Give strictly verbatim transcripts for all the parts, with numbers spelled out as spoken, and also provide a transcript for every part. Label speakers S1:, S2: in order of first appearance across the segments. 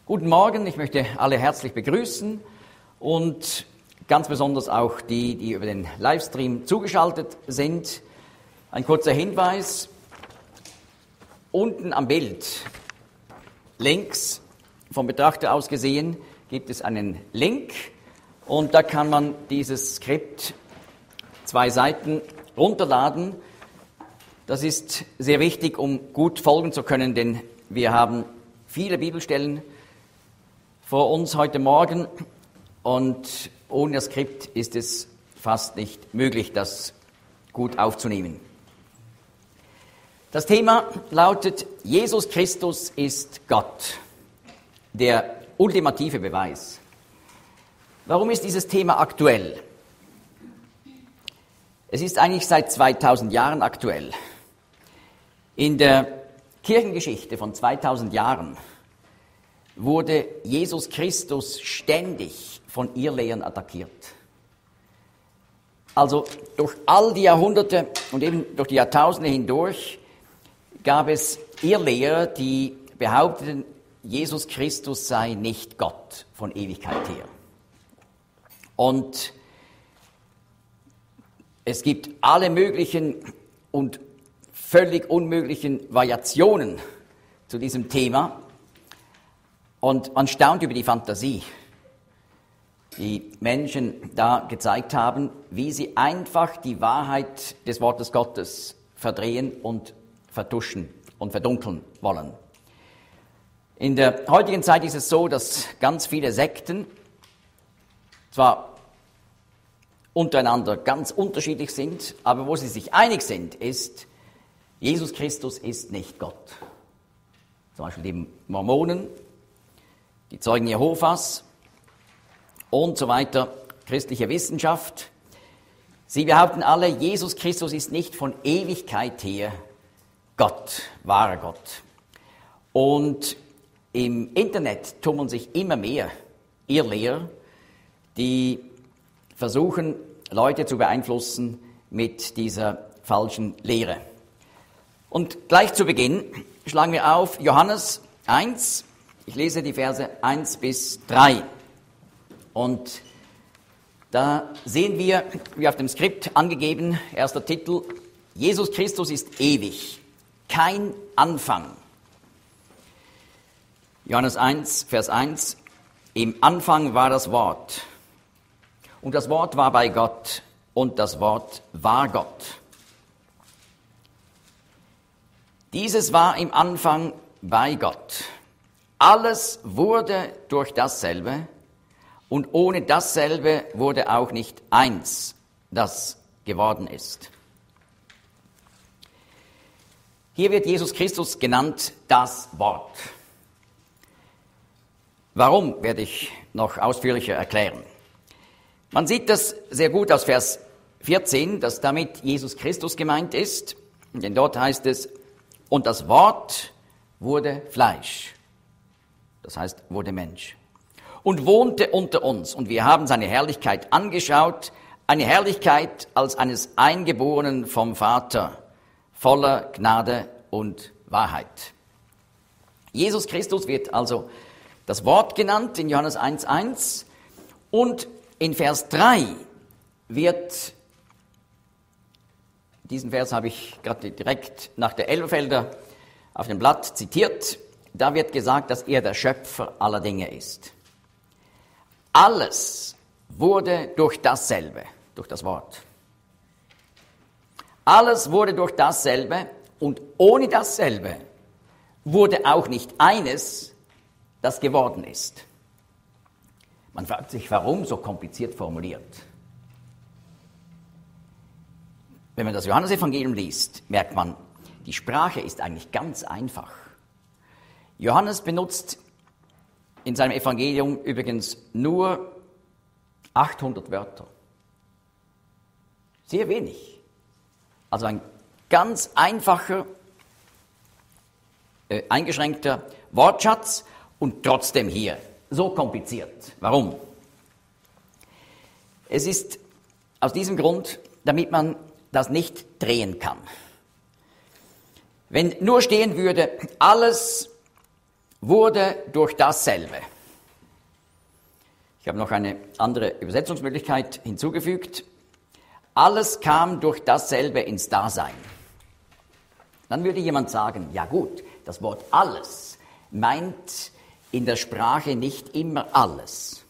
S1: Guten Morgen, ich möchte alle herzlich begrüßen und ganz besonders auch die, die über den Livestream zugeschaltet sind. Ein kurzer Hinweis: Unten am Bild, links vom Betrachter aus gesehen, gibt es einen Link und da kann man dieses Skript, zwei Seiten, runterladen. Das ist sehr wichtig, um gut folgen zu können, denn wir haben viele Bibelstellen vor uns heute Morgen und ohne das Skript ist es fast nicht möglich, das gut aufzunehmen. Das Thema lautet: Jesus Christus ist Gott, der ultimative Beweis. Warum ist dieses Thema aktuell? Es ist eigentlich seit zweitausend Jahren aktuell. In der Kirchengeschichte von zweitausend Jahren wurde Jesus Christus ständig von Irrlehren attackiert. Also durch all die Jahrhunderte und eben durch die Jahrtausende hindurch gab es Irrlehrer, die behaupteten, Jesus Christus sei nicht Gott von Ewigkeit her. Und es gibt alle möglichen und völlig unmöglichen Variationen zu diesem Thema. Und man staunt über die Fantasie, die Menschen da gezeigt haben, wie sie einfach die Wahrheit des Wortes Gottes verdrehen und vertuschen und verdunkeln wollen. In der heutigen Zeit ist es so, dass ganz viele Sekten zwar untereinander ganz unterschiedlich sind, aber wo sie sich einig sind, ist, Jesus Christus ist nicht Gott. Zum Beispiel die Mormonen, die Zeugen Jehovas und so weiter, christliche Wissenschaft. Sie behaupten alle, Jesus Christus ist nicht von Ewigkeit her Gott, wahrer Gott. Und im Internet tummeln sich immer mehr Irrlehrer, die versuchen, Leute zu beeinflussen mit dieser falschen Lehre. Und gleich zu Beginn schlagen wir auf Johannes eins. Ich lese die Verse eins bis drei. Und da sehen wir, wie auf dem Skript angegeben, erster Titel: Jesus Christus ist ewig, kein Anfang. Johannes eins, Vers eins: Im Anfang war das Wort. Und das Wort war bei Gott, und das Wort war Gott. Dieses war im Anfang bei Gott. Alles wurde durch dasselbe, und ohne dasselbe wurde auch nicht eins, das geworden ist. Hier wird Jesus Christus genannt, das Wort. Warum, werde ich noch ausführlicher erklären. Man sieht das sehr gut aus Vers vierzehn, dass damit Jesus Christus gemeint ist, denn dort heißt es: Und das Wort wurde Fleisch. Das heißt, wurde Mensch. Und wohnte unter uns. Und wir haben seine Herrlichkeit angeschaut. Eine Herrlichkeit als eines Eingeborenen vom Vater, voller Gnade und Wahrheit. Jesus Christus wird also das Wort genannt in Johannes eins eins. Und in Vers drei wird, diesen Vers habe ich gerade direkt nach der Elberfelder auf dem Blatt zitiert. Da wird gesagt, dass er der Schöpfer aller Dinge ist. Alles wurde durch dasselbe, durch das Wort. Alles wurde durch dasselbe, und ohne dasselbe wurde auch nicht eines, das geworden ist. Man fragt sich, warum so kompliziert formuliert. Wenn man das Johannesevangelium liest, merkt man, die Sprache ist eigentlich ganz einfach. Johannes benutzt in seinem Evangelium übrigens nur achthundert Wörter. Sehr wenig. Also ein ganz einfacher, äh, eingeschränkter Wortschatz und trotzdem hier so kompliziert. Warum? Es ist aus diesem Grund, damit man das nicht drehen kann. Wenn nur stehen würde, alles wurde durch dasselbe. Ich habe noch eine andere Übersetzungsmöglichkeit hinzugefügt. Alles kam durch dasselbe ins Dasein. Dann würde jemand sagen, ja gut, das Wort alles meint in der Sprache nicht immer alles.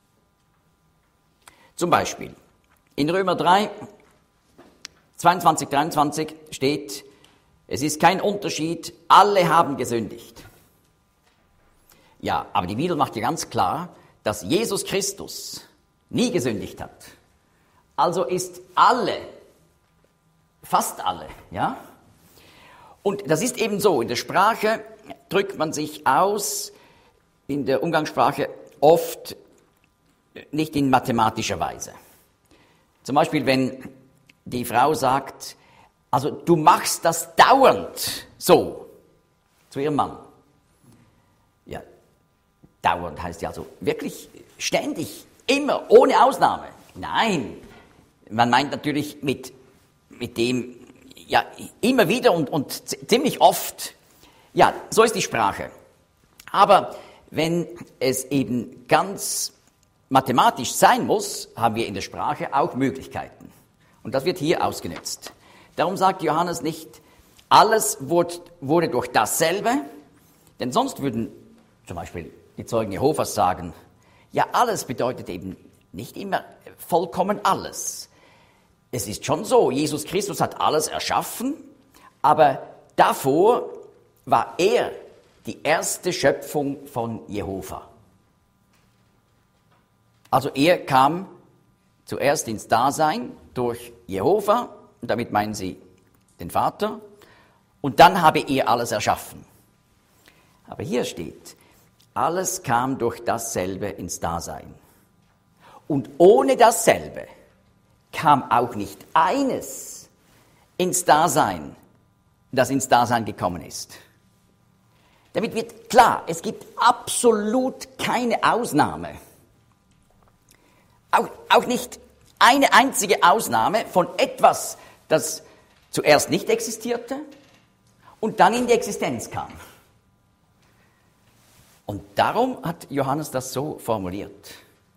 S1: Zum Beispiel in Römer drei, zweiundzwanzig, dreiundzwanzig steht, es ist kein Unterschied, alle haben gesündigt. Ja, aber die Bibel macht ja ganz klar, dass Jesus Christus nie gesündigt hat. Also ist alle, fast alle, ja? Und das ist eben so, in der Sprache drückt man sich aus, in der Umgangssprache oft nicht in mathematischer Weise. Zum Beispiel, wenn die Frau sagt, also du machst das dauernd so, zu ihrem Mann. Ja, dauernd heißt ja also wirklich ständig, immer, ohne Ausnahme. Nein, man meint natürlich mit, mit dem, ja, immer wieder und, und ziemlich oft. Ja, so ist die Sprache. Aber wenn es eben ganz mathematisch sein muss, haben wir in der Sprache auch Möglichkeiten. Und das wird hier ausgenutzt. Darum sagt Johannes nicht, alles wurde, wurde durch dasselbe, denn sonst würden zum Beispiel die Zeugen Jehovas sagen, ja, alles bedeutet eben nicht immer vollkommen alles. Es ist schon so, Jesus Christus hat alles erschaffen, aber davor war er die erste Schöpfung von Jehova. Also er kam zuerst ins Dasein durch Jehova, und damit meinen sie den Vater, und dann habe er alles erschaffen. Aber hier steht, alles kam durch dasselbe ins Dasein. Und ohne dasselbe kam auch nicht eines ins Dasein, das ins Dasein gekommen ist. Damit wird klar, es gibt absolut keine Ausnahme. Auch, auch nicht eine einzige Ausnahme von etwas, das zuerst nicht existierte und dann in die Existenz kam. Und darum hat Johannes das so formuliert.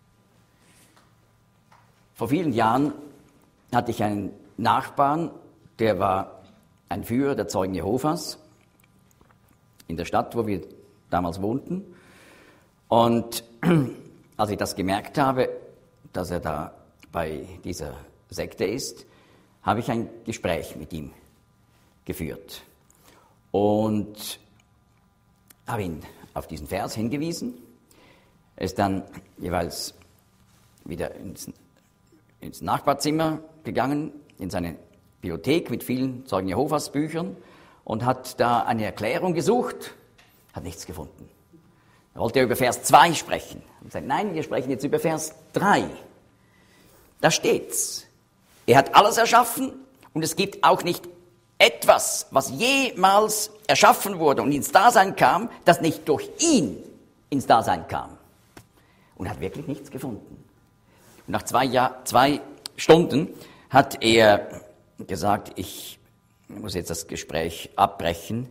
S1: Vor vielen Jahren hatte ich einen Nachbarn, der war ein Führer der Zeugen Jehovas in der Stadt, wo wir damals wohnten. Und als ich das gemerkt habe, dass er da bei dieser Sekte ist, habe ich ein Gespräch mit ihm geführt und habe ihn auf diesen Vers hingewiesen. Er ist dann jeweils wieder ins, ins Nachbarzimmer gegangen, in seine Bibliothek mit vielen Zeugen Jehovas Büchern und hat da eine Erklärung gesucht, hat nichts gefunden. Er wollte über Vers zwei sprechen. Und sagt, nein, wir sprechen jetzt über Vers drei. Da steht's. Er hat alles erschaffen und es gibt auch nicht etwas, was jemals erschaffen wurde und ins Dasein kam, das nicht durch ihn ins Dasein kam. Und er hat wirklich nichts gefunden. Und nach zwei, Jahr, zwei Stunden hat er gesagt, ich muss jetzt das Gespräch abbrechen,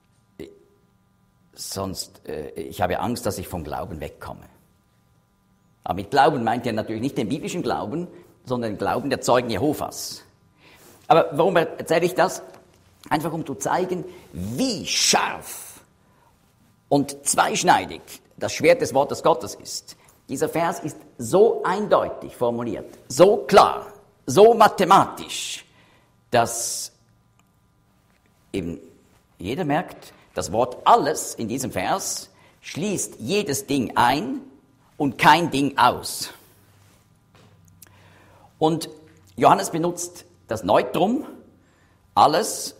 S1: sonst, äh, ich habe Angst, dass ich vom Glauben wegkomme. Aber mit Glauben meint er natürlich nicht den biblischen Glauben, sondern den Glauben der Zeugen Jehovas. Aber warum erzähle ich das? Einfach um zu zeigen, wie scharf und zweischneidig das Schwert des Wortes Gottes ist. Dieser Vers ist so eindeutig formuliert, so klar, so mathematisch, dass eben jeder merkt, das Wort alles in diesem Vers schließt jedes Ding ein und kein Ding aus. Und Johannes benutzt das Neutrum, alles,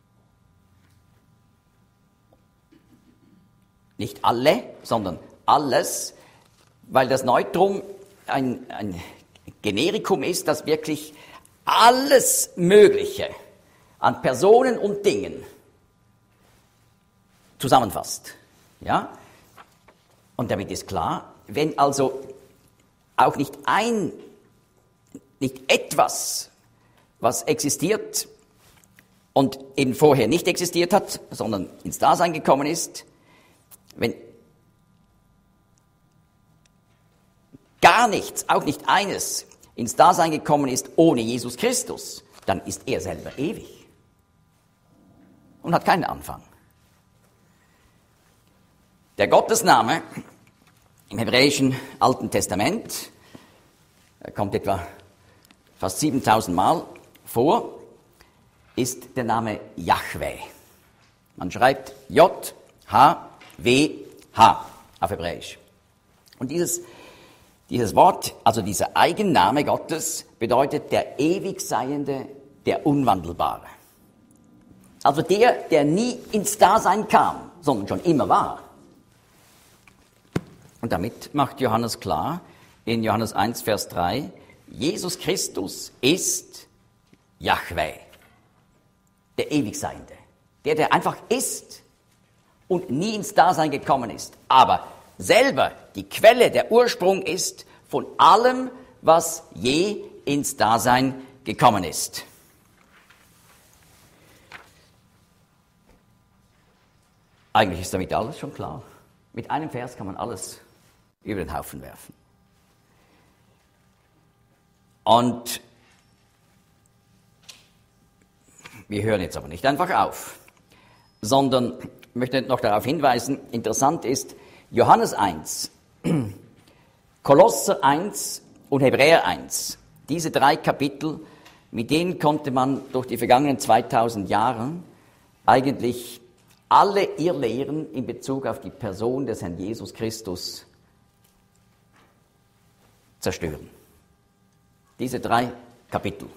S1: nicht alle, sondern alles, weil das Neutrum ein, ein Generikum ist, das wirklich alles Mögliche an Personen und Dingen zusammenfasst. Ja? Und damit ist klar, wenn also auch nicht ein, nicht etwas, was existiert und eben vorher nicht existiert hat, sondern ins Dasein gekommen ist, wenn gar nichts, auch nicht eines, ins Dasein gekommen ist ohne Jesus Christus, dann ist er selber ewig und hat keinen Anfang. Der Gottesname im hebräischen Alten Testament, er kommt etwa fast siebentausend Mal vor, ist der Name Jahwe. Man schreibt J H W H auf Hebräisch. Und dieses, dieses Wort, also dieser Eigenname Gottes, bedeutet der Ewigseiende, der Unwandelbare. Also der, der nie ins Dasein kam, sondern schon immer war. Und damit macht Johannes klar, in Johannes eins, Vers drei, Jesus Christus ist Jahwe, der Ewigseiende, der, der einfach ist und nie ins Dasein gekommen ist, aber selber die Quelle, der Ursprung ist von allem, was je ins Dasein gekommen ist. Eigentlich ist damit alles schon klar. Mit einem Vers kann man alles über den Haufen werfen. Und wir hören jetzt aber nicht einfach auf, sondern ich möchte noch darauf hinweisen, interessant ist, Johannes eins, Kolosser eins und Hebräer eins, diese drei Kapitel, mit denen konnte man durch die vergangenen zweitausend Jahre eigentlich alle Irrlehren in Bezug auf die Person des Herrn Jesus Christus zerstören. Diese drei Kapitel.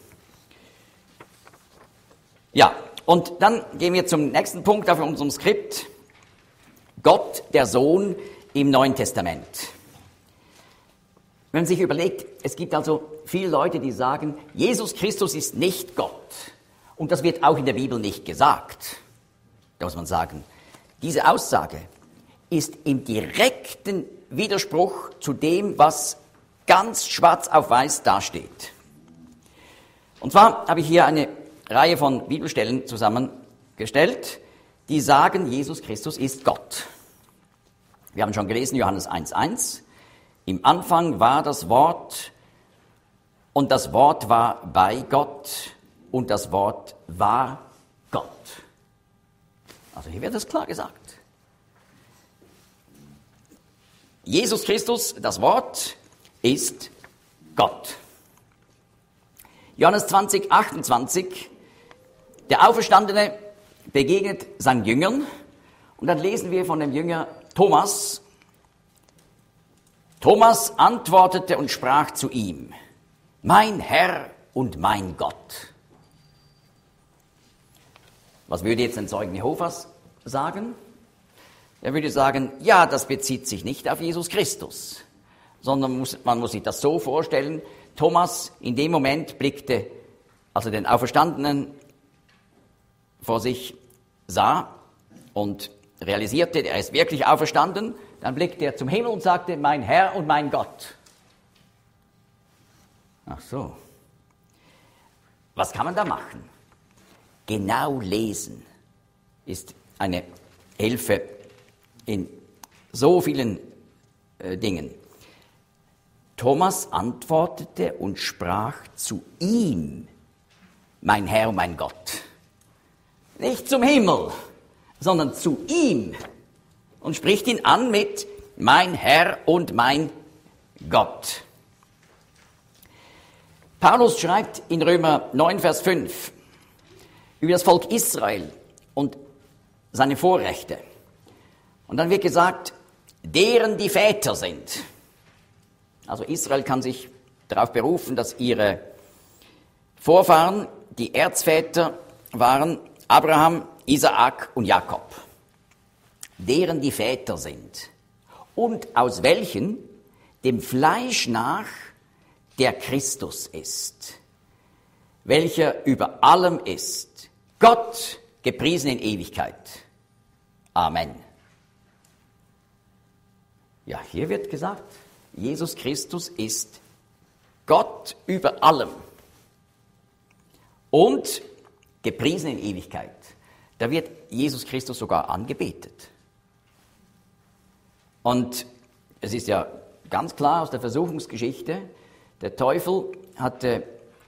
S1: Ja, und dann gehen wir zum nächsten Punkt auf unserem Skript. Gott, der Sohn im Neuen Testament. Wenn man sich überlegt, es gibt also viele Leute, die sagen, Jesus Christus ist nicht Gott. Und das wird auch in der Bibel nicht gesagt. Da muss man sagen, diese Aussage ist im direkten Widerspruch zu dem, was ganz schwarz auf weiß dasteht. Und zwar habe ich hier eine Reihe von Bibelstellen zusammengestellt, die sagen, Jesus Christus ist Gott. Wir haben schon gelesen, Johannes eins eins. Im Anfang war das Wort und das Wort war bei Gott und das Wort war Gott. Also hier wird das klar gesagt. Jesus Christus, das Wort, ist Gott. Johannes zwanzig, achtundzwanzig, der Auferstandene begegnet seinen Jüngern und dann lesen wir von dem Jünger Thomas. Thomas antwortete und sprach zu ihm, mein Herr und mein Gott. Was würde jetzt ein Zeugen Jehovas sagen? Er würde sagen, ja, das bezieht sich nicht auf Jesus Christus, sondern muss, man muss sich das so vorstellen, Thomas in dem Moment blickte, als er den Auferstandenen vor sich sah und realisierte, er ist wirklich auferstanden, dann blickte er zum Himmel und sagte, mein Herr und mein Gott. Ach so. Was kann man da machen? Genau lesen ist eine Hilfe in so vielen äh, Dingen. Thomas antwortete und sprach zu ihm, mein Herr und mein Gott. Nicht zum Himmel, sondern zu ihm. Und spricht ihn an mit mein Herr und mein Gott. Paulus schreibt in Römer neun, Vers fünf über das Volk Israel und seine Vorrechte. Und dann wird gesagt, deren die Väter sind. Also Israel kann sich darauf berufen, dass ihre Vorfahren die Erzväter waren, Abraham, Isaak und Jakob. Deren die Väter sind und aus welchen dem Fleisch nach der Christus ist, welcher über allem ist, Gott gepriesen in Ewigkeit. Amen. Ja, hier wird gesagt, Jesus Christus ist Gott über allem und gepriesen in Ewigkeit. Da wird Jesus Christus sogar angebetet. Und es ist ja ganz klar aus der Versuchungsgeschichte, der Teufel hatte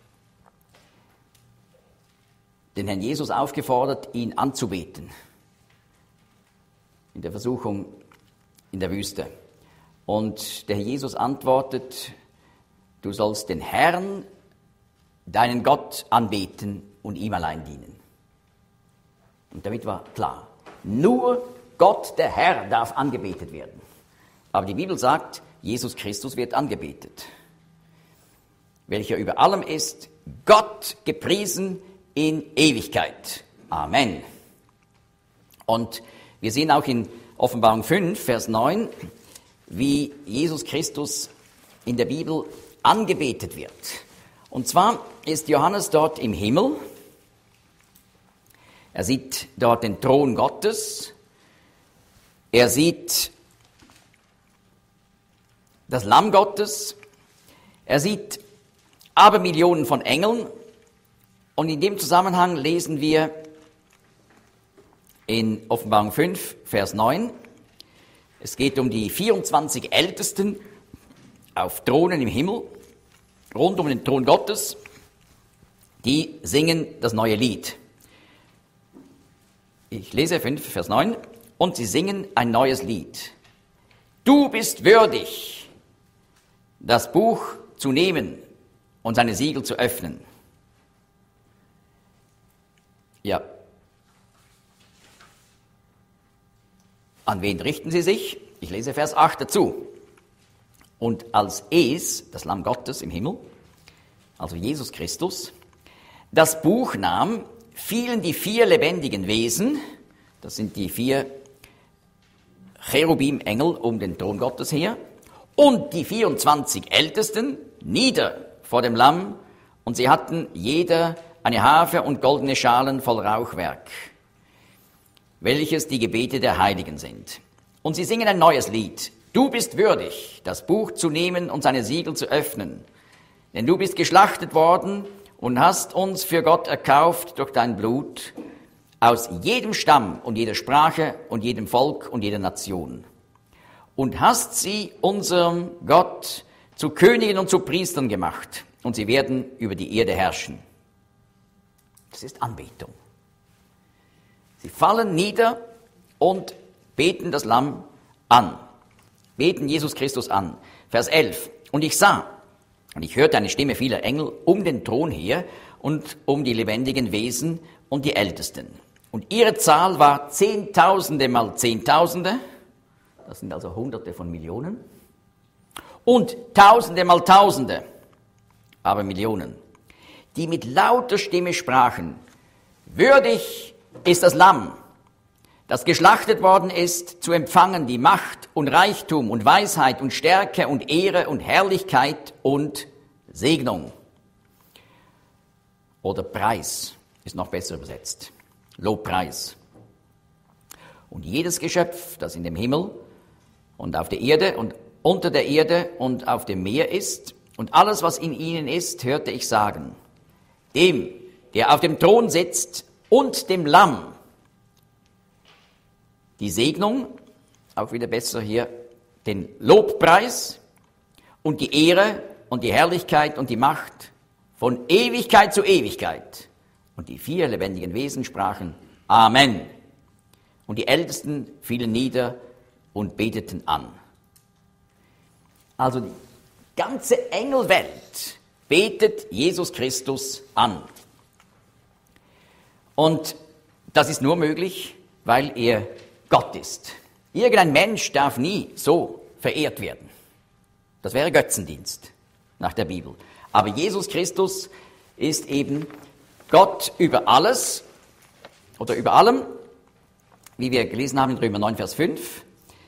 S1: den Herrn Jesus aufgefordert, ihn anzubeten. In der Versuchung in der Wüste. Und der Herr Jesus antwortet, du sollst den Herrn, deinen Gott, anbeten und ihm allein dienen. Und damit war klar, nur Gott, der Herr, darf angebetet werden. Aber die Bibel sagt, Jesus Christus wird angebetet, welcher über allem ist, Gott gepriesen in Ewigkeit. Amen. Und wir sehen auch in Offenbarung fünf, Vers neun, wie Jesus Christus in der Bibel angebetet wird. Und zwar ist Johannes dort im Himmel. Er sieht dort den Thron Gottes. Er sieht das Lamm Gottes. Er sieht Abermillionen von Engeln. Und in dem Zusammenhang lesen wir in Offenbarung fünf, Vers neun, es geht um die vierundzwanzig Ältesten auf Thronen im Himmel, rund um den Thron Gottes, die singen das neue Lied. Ich lese fünf, Vers neun, und sie singen ein neues Lied. Du bist würdig, das Buch zu nehmen und seine Siegel zu öffnen. Ja. An wen richten sie sich? Ich lese Vers acht dazu. Und als es, das Lamm Gottes im Himmel, also Jesus Christus, das Buch nahm, fielen die vier lebendigen Wesen, das sind die vier Cherubim-Engel um den Thron Gottes her, und die vierundzwanzig Ältesten nieder vor dem Lamm, und sie hatten jeder eine Harfe und goldene Schalen voll Rauchwerk, welches die Gebete der Heiligen sind. Und sie singen ein neues Lied. Du bist würdig, das Buch zu nehmen und seine Siegel zu öffnen. Denn du bist geschlachtet worden und hast uns für Gott erkauft durch dein Blut aus jedem Stamm und jeder Sprache und jedem Volk und jeder Nation. Und hast sie unserem Gott zu Königen und zu Priestern gemacht. Und sie werden über die Erde herrschen. Das ist Anbetung. Sie fallen nieder und beten das Lamm an. Beten Jesus Christus an. Vers elf. Und ich sah, und ich hörte eine Stimme vieler Engel um den Thron her und um die lebendigen Wesen und die Ältesten. Und ihre Zahl war Zehntausende mal Zehntausende. Das sind also Hunderte von Millionen. Und Tausende mal Tausende, aber Millionen, die mit lauter Stimme sprachen, würdig ist das Lamm, das geschlachtet worden ist, zu empfangen die Macht und Reichtum und Weisheit und Stärke und Ehre und Herrlichkeit und Segnung. Oder Preis ist noch besser übersetzt. Lobpreis. Und jedes Geschöpf, das in dem Himmel und auf der Erde und unter der Erde und auf dem Meer ist und alles, was in ihnen ist, hörte ich sagen, dem, der auf dem Thron sitzt und dem Lamm, die Segnung, auch wieder besser hier, den Lobpreis und die Ehre und die Herrlichkeit und die Macht von Ewigkeit zu Ewigkeit. Und die vier lebendigen Wesen sprachen Amen. Und die Ältesten fielen nieder und beteten an. Also die ganze Engelwelt betet Jesus Christus an. Und das ist nur möglich, weil er Gott ist. Irgendein Mensch darf nie so verehrt werden. Das wäre Götzendienst nach der Bibel. Aber Jesus Christus ist eben Gott über alles oder über allem, wie wir gelesen haben in Römer neun, Vers fünf,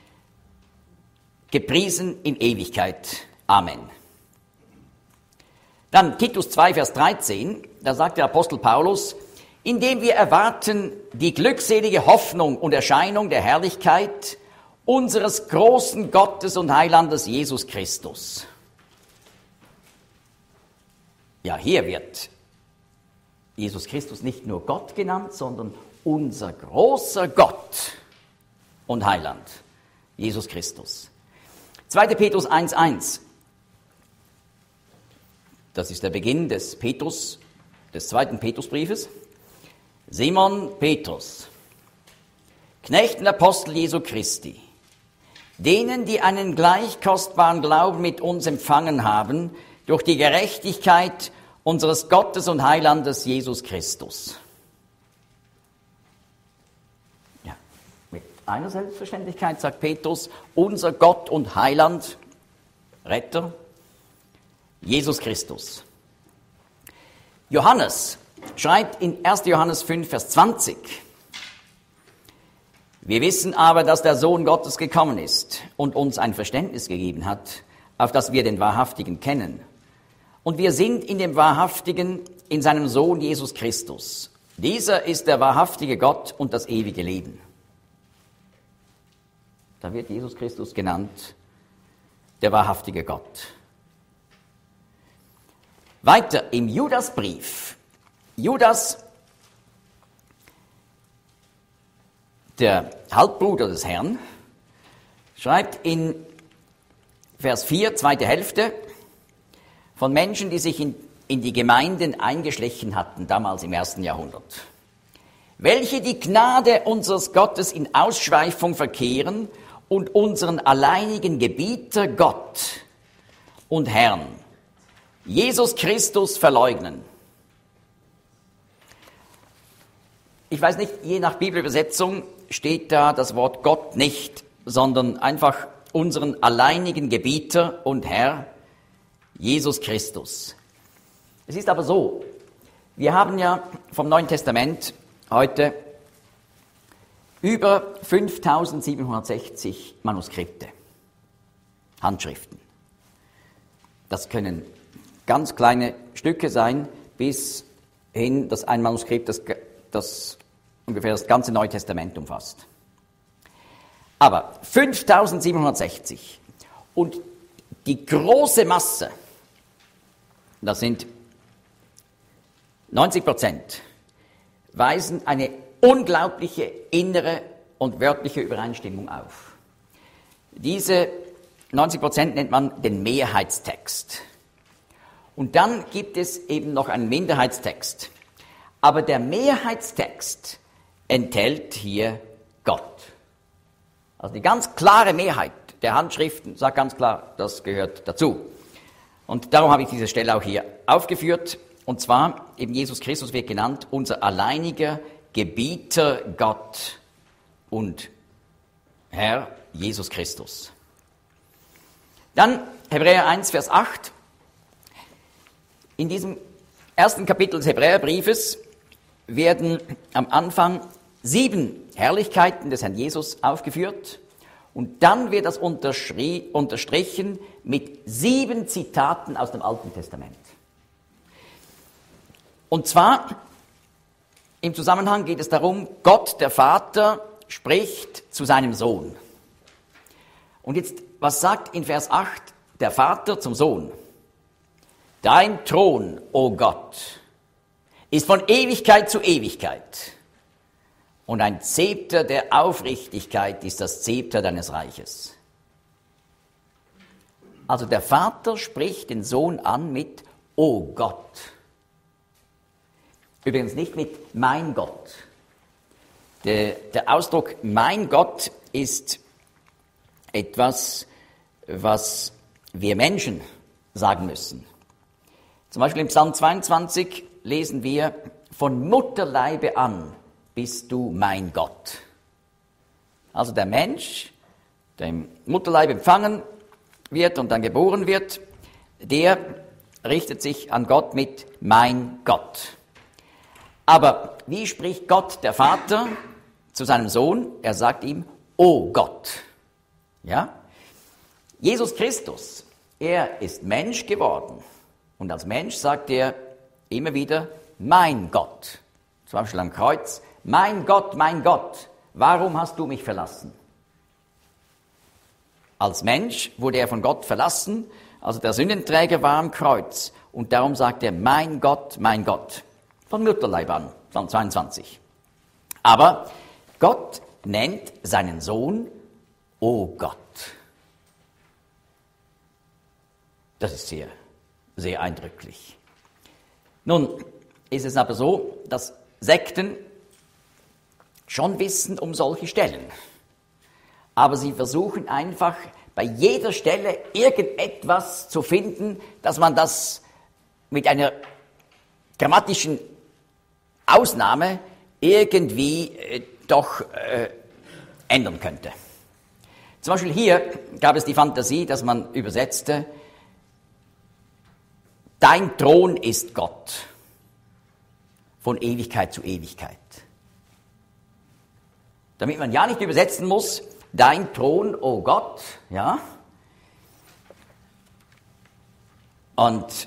S1: gepriesen in Ewigkeit. Amen. Dann Titus zwei, Vers dreizehn, da sagt der Apostel Paulus, indem wir erwarten die glückselige Hoffnung und Erscheinung der Herrlichkeit unseres großen Gottes und Heilandes Jesus Christus. Ja, hier wird Jesus Christus nicht nur Gott genannt, sondern unser großer Gott und Heiland, Jesus Christus. zweiter Petrus eins eins. Das ist der Beginn des Petrus, des zweiten Petrusbriefes. Simon Petrus, Knecht und Apostel Jesu Christi, denen, die einen gleich kostbaren Glauben mit uns empfangen haben, durch die Gerechtigkeit unseres Gottes und Heilandes Jesus Christus. Ja, mit einer Selbstverständlichkeit sagt Petrus, unser Gott und Heiland, Retter, Jesus Christus. Johannes schreibt in erster Johannes fünf, Vers zwanzig, wir wissen aber, dass der Sohn Gottes gekommen ist und uns ein Verständnis gegeben hat, auf das wir den Wahrhaftigen kennen. Und wir sind in dem Wahrhaftigen, in seinem Sohn Jesus Christus. Dieser ist der wahrhaftige Gott und das ewige Leben. Da wird Jesus Christus genannt, der wahrhaftige Gott. Weiter im Judasbrief. Judas, der Halbbruder des Herrn, schreibt in Vers vier, zweite Hälfte, von Menschen, die sich in, in die Gemeinden eingeschlichen hatten, damals im ersten Jahrhundert. Welche die Gnade unseres Gottes in Ausschweifung verkehren und unseren alleinigen Gebieter Gott und Herrn, Jesus Christus, verleugnen. Ich weiß nicht, je nach Bibelübersetzung steht da das Wort Gott nicht, sondern einfach unseren alleinigen Gebieter und Herr, Jesus Christus. Es ist aber so, wir haben ja vom Neuen Testament heute über fünftausendsiebenhundertsechzig Manuskripte, Handschriften. Das können ganz kleine Stücke sein, bis hin, dass ein Manuskript das, das ungefähr das ganze Neue Testament umfasst. Aber fünftausendsiebenhundertsechzig und die große Masse, das sind neunzig Prozent, weisen eine unglaubliche innere und wörtliche Übereinstimmung auf. Diese neunzig Prozent nennt man den Mehrheitstext. Und dann gibt es eben noch einen Minderheitstext. Aber der Mehrheitstext enthält hier Gott. Also die ganz klare Mehrheit der Handschriften sagt ganz klar, das gehört dazu. Und darum habe ich diese Stelle auch hier aufgeführt. Und zwar, eben Jesus Christus wird genannt, unser alleiniger Gebieter Gott und Herr Jesus Christus. Dann Hebräer eins, Vers acht. In diesem ersten Kapitel des Hebräerbriefes werden am Anfang sieben Herrlichkeiten des Herrn Jesus aufgeführt und dann wird das unterstrichen mit sieben Zitaten aus dem Alten Testament. Und zwar im Zusammenhang geht es darum, Gott, der Vater, spricht zu seinem Sohn. Und jetzt, was sagt in Vers acht der Vater zum Sohn? Dein Thron, o Gott, ist von Ewigkeit zu Ewigkeit. Und ein Zepter der Aufrichtigkeit ist das Zepter deines Reiches. Also der Vater spricht den Sohn an mit O Gott. Übrigens nicht mit mein Gott. Der, der Ausdruck mein Gott ist etwas, was wir Menschen sagen müssen. Zum Beispiel im Psalm zweiundzwanzig lesen wir, von Mutterleibe an bist du mein Gott. Also der Mensch, der im Mutterleib empfangen wird und dann geboren wird, der richtet sich an Gott mit mein Gott. Aber wie spricht Gott, der Vater, zu seinem Sohn? Er sagt ihm, O Gott. Ja? Jesus Christus, er ist Mensch geworden. Und als Mensch sagt er immer wieder, mein Gott. Zum Beispiel am Kreuz, mein Gott, mein Gott, warum hast du mich verlassen? Als Mensch wurde er von Gott verlassen, also der Sündenträger war am Kreuz. Und darum sagt er, mein Gott, mein Gott. Von Mutterleib an, Psalm zweiundzwanzig. Aber Gott nennt seinen Sohn, O Gott. Das ist sehr, sehr eindrücklich. Nun ist es aber so, dass Sekten schon wissen um solche Stellen. Aber sie versuchen einfach bei jeder Stelle irgendetwas zu finden, dass man das mit einer grammatischen Ausnahme irgendwie äh, doch äh, ändern könnte. Zum Beispiel hier gab es die Fantasie, dass man übersetzte, dein Thron ist Gott, von Ewigkeit zu Ewigkeit. Damit man ja nicht übersetzen muss, dein Thron, oh Gott, ja. Und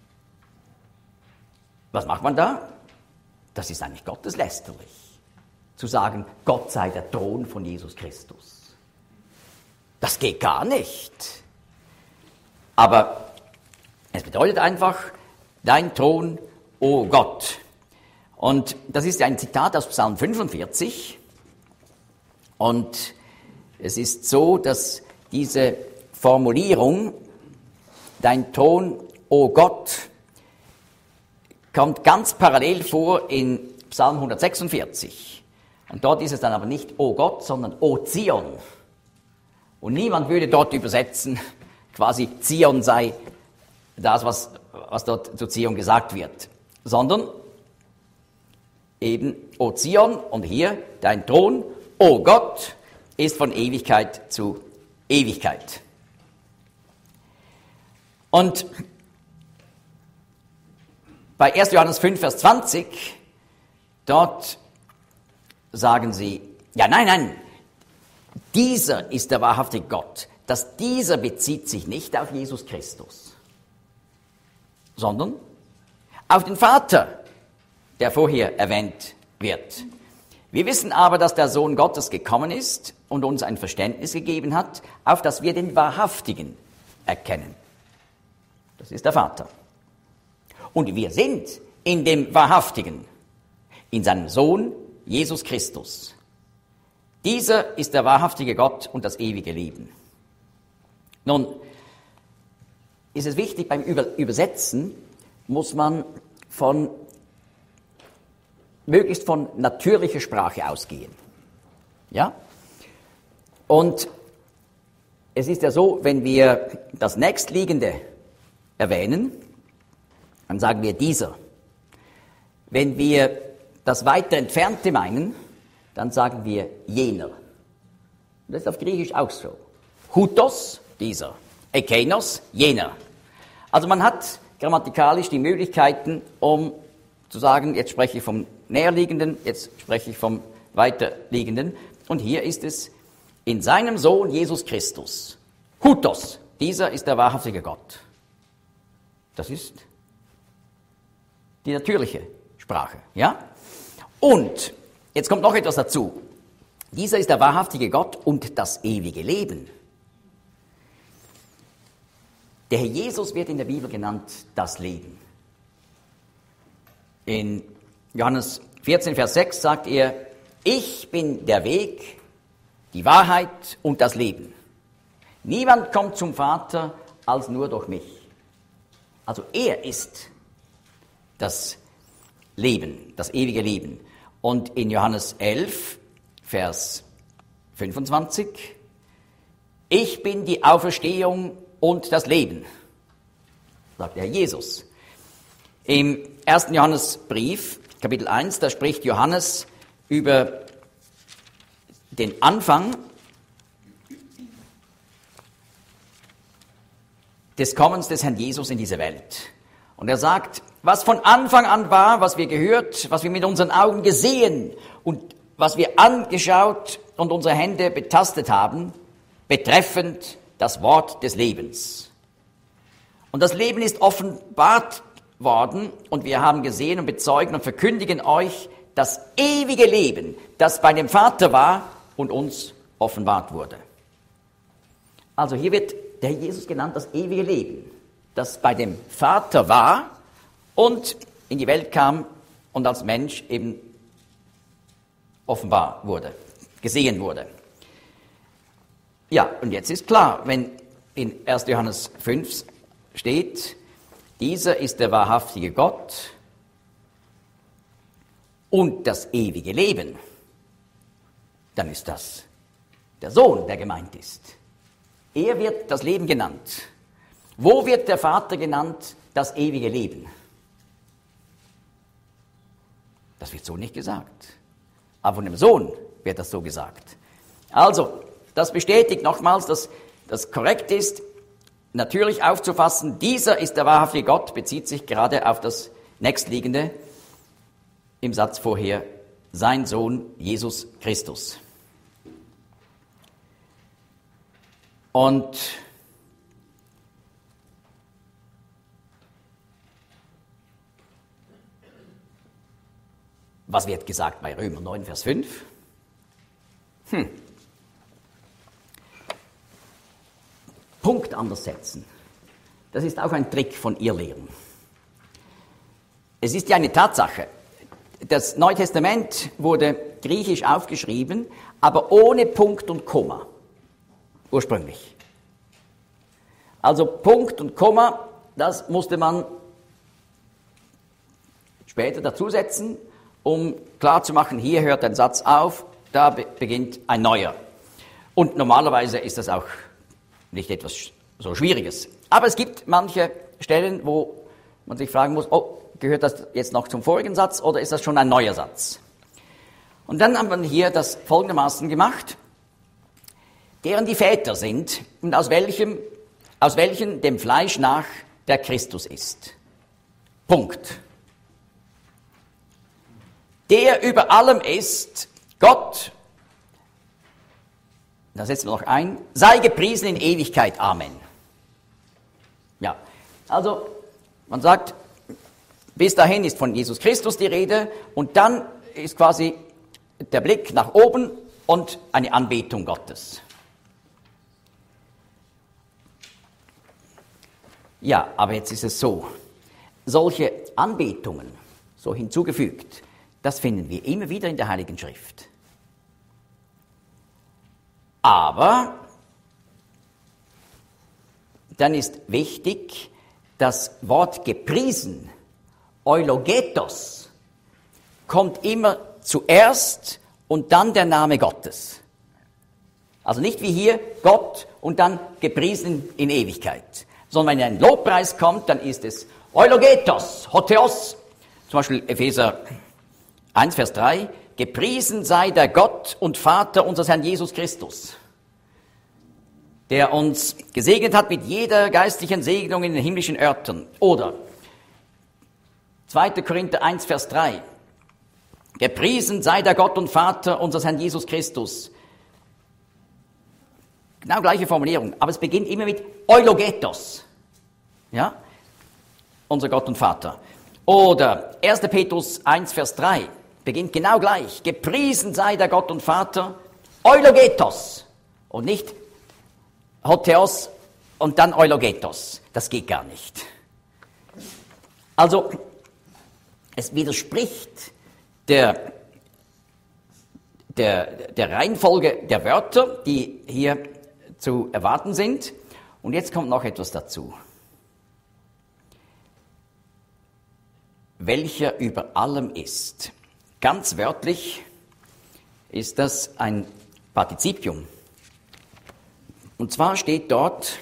S1: was macht man da? Das ist eigentlich gotteslästerlich, zu sagen, Gott sei der Thron von Jesus Christus. Das geht gar nicht. Aber es bedeutet einfach, dein Thron, oh Gott. Und das ist ein Zitat aus Psalm fünfundvierzig. Und es ist so, dass diese Formulierung, dein Thron, oh Gott, kommt ganz parallel vor in Psalm hundertsechsundvierzig. Und dort ist es dann aber nicht O Gott, sondern O Zion. Und niemand würde dort übersetzen, quasi Zion sei das, was, was dort zu Zion gesagt wird. Sondern eben O Zion und hier dein Thron, O Gott, ist von Ewigkeit zu Ewigkeit. Und bei erster Johannes fünf, Vers zwanzig, dort sagen sie, ja, nein, nein, dieser ist der wahrhaftige Gott. Das dieser bezieht sich nicht auf Jesus Christus, sondern auf den Vater, der vorher erwähnt wird. Wir wissen aber, dass der Sohn Gottes gekommen ist und uns ein Verständnis gegeben hat, auf das wir den Wahrhaftigen erkennen. Das ist der Vater. Und wir sind in dem Wahrhaftigen, in seinem Sohn Jesus Christus. Dieser ist der wahrhaftige Gott und das ewige Leben. Nun ist es wichtig, beim Übersetzen muss man von, möglichst von natürlicher Sprache ausgehen. Ja? Und es ist ja so, wenn wir das Nächstliegende erwähnen, dann sagen wir dieser. Wenn wir das weiter Entfernte meinen, dann sagen wir jener. Das ist auf Griechisch auch so. Hutos, dieser. Ekenos, jener. Also man hat grammatikalisch die Möglichkeiten, um zu sagen, jetzt spreche ich vom Näherliegenden, jetzt spreche ich vom Weiterliegenden. Und hier ist es in seinem Sohn Jesus Christus. Hutos, dieser ist der wahrhaftige Gott. Das ist die natürliche Sprache, ja? Und jetzt kommt noch etwas dazu. Dieser ist der wahrhaftige Gott und das ewige Leben. Der Herr Jesus wird in der Bibel genannt das Leben. In Johannes vierzehn, Vers sechs sagt er, ich bin der Weg, die Wahrheit und das Leben. Niemand kommt zum Vater als nur durch mich. Also er ist das Leben, das ewige Leben. Und in Johannes elf, Vers fünfundzwanzig, ich bin die Auferstehung und das Leben, sagt der Herr Jesus. Im ersten Johannesbrief, Kapitel eins, da spricht Johannes über den Anfang des Kommens des Herrn Jesus in diese Welt. Und er sagt, was von Anfang an war, was wir gehört, was wir mit unseren Augen gesehen und was wir angeschaut und unsere Hände betastet haben, betreffend das Wort des Lebens. Und das Leben ist offenbart worden und wir haben gesehen und bezeugen und verkündigen euch das ewige Leben, das bei dem Vater war und uns offenbart wurde. Also hier wird der Herr Jesus genannt, das ewige Leben, das bei dem Vater war und in die Welt kam und als Mensch eben offenbar wurde, gesehen wurde. Ja, und jetzt ist klar, wenn in erster Johannes fünf, steht, dieser ist der wahrhaftige Gott und das ewige Leben, dann ist das der Sohn, der gemeint ist. Er wird das Leben genannt. Wo wird der Vater genannt? Das ewige Leben. Das wird so nicht gesagt. Aber von dem Sohn wird das so gesagt. Also, das bestätigt nochmals, dass das korrekt ist, natürlich aufzufassen, dieser ist der wahrhaftige Gott, bezieht sich gerade auf das nächstliegende im Satz vorher, sein Sohn Jesus Christus. Und was wird gesagt bei Römer neun, Vers fünf? Hm. Punkt anders setzen. Das ist auch ein Trick von Irrlehren. Es ist ja eine Tatsache. Das Neue Testament wurde griechisch aufgeschrieben, aber ohne Punkt und Komma. Ursprünglich. Also Punkt und Komma, das musste man später dazusetzen, um klarzumachen, hier hört ein Satz auf, da be- beginnt ein neuer. Und normalerweise ist das auch nicht etwas so Schwieriges. Aber es gibt manche Stellen, wo man sich fragen muss, oh, gehört das jetzt noch zum vorigen Satz oder ist das schon ein neuer Satz? Und dann haben wir hier das folgendermaßen gemacht, deren die Väter sind und aus welchem, aus welchen dem Fleisch nach der Christus ist. Punkt. Der über allem ist, Gott, da setzen wir noch ein, sei gepriesen in Ewigkeit. Amen. Ja, also man sagt, bis dahin ist von Jesus Christus die Rede und dann ist quasi der Blick nach oben und eine Anbetung Gottes. Ja, aber jetzt ist es so, solche Anbetungen, so hinzugefügt, das finden wir immer wieder in der Heiligen Schrift. Aber dann ist wichtig, das Wort gepriesen, Eulogetos, kommt immer zuerst und dann der Name Gottes. Also nicht wie hier Gott und dann gepriesen in Ewigkeit. Sondern wenn ein Lobpreis kommt, dann ist es Eulogetos, Hotheos. Zum Beispiel Epheser eins, Vers drei. Gepriesen sei der Gott und Vater unseres Herrn Jesus Christus, der uns gesegnet hat mit jeder geistlichen Segnung in den himmlischen Örtern. Oder zweiter Korinther eins, Vers drei. Gepriesen sei der Gott und Vater unseres Herrn Jesus Christus. Genau gleiche Formulierung, aber es beginnt immer mit Eulogetos. Ja? Unser Gott und Vater. Oder erster Petrus eins, Vers drei. Beginnt genau gleich. Gepriesen sei der Gott und Vater, Eulogetos. Und nicht Hotheos und dann Eulogetos. Das geht gar nicht. Also, es widerspricht der, der, der Reihenfolge der Wörter, die hier zu erwarten sind. Und jetzt kommt noch etwas dazu. Welcher über allem ist. Ganz wörtlich ist das ein Partizipium. Und zwar steht dort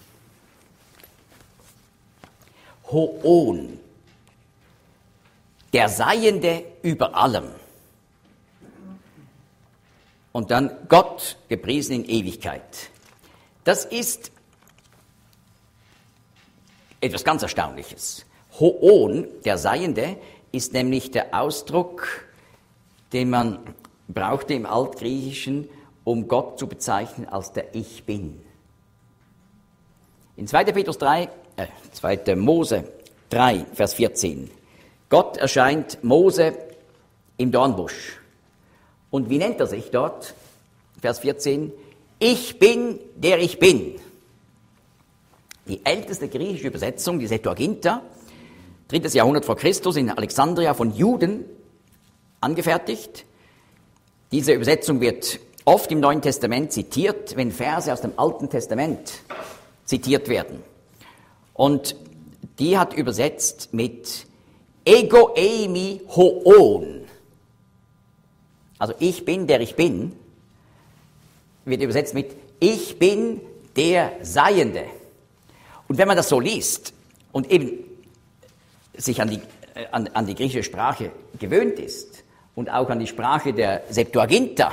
S1: Hoon, der Seiende über allem. Und dann Gott, gepriesen in Ewigkeit. Das ist etwas ganz Erstaunliches. Hoon, der Seiende, ist nämlich der Ausdruck, den man brauchte im Altgriechischen, um Gott zu bezeichnen als der Ich Bin. In zweiter Petrus drei, äh, zweiter Mose drei, Vers vierzehn. Gott erscheint Mose im Dornbusch. Und wie nennt er sich dort? Vers vierzehn. Ich bin, der ich bin. Die älteste griechische Übersetzung, die Septuaginta, drittes Jahrhundert vor Christus in Alexandria von Juden angefertigt. Diese Übersetzung wird oft im Neuen Testament zitiert, wenn Verse aus dem Alten Testament zitiert werden. Und die hat übersetzt mit Ego eimi hoon. Also ich bin, der ich bin, wird übersetzt mit ich bin der Seiende. Und wenn man das so liest und eben sich an die, äh, an, an die griechische Sprache gewöhnt ist und auch an die Sprache der Septuaginta,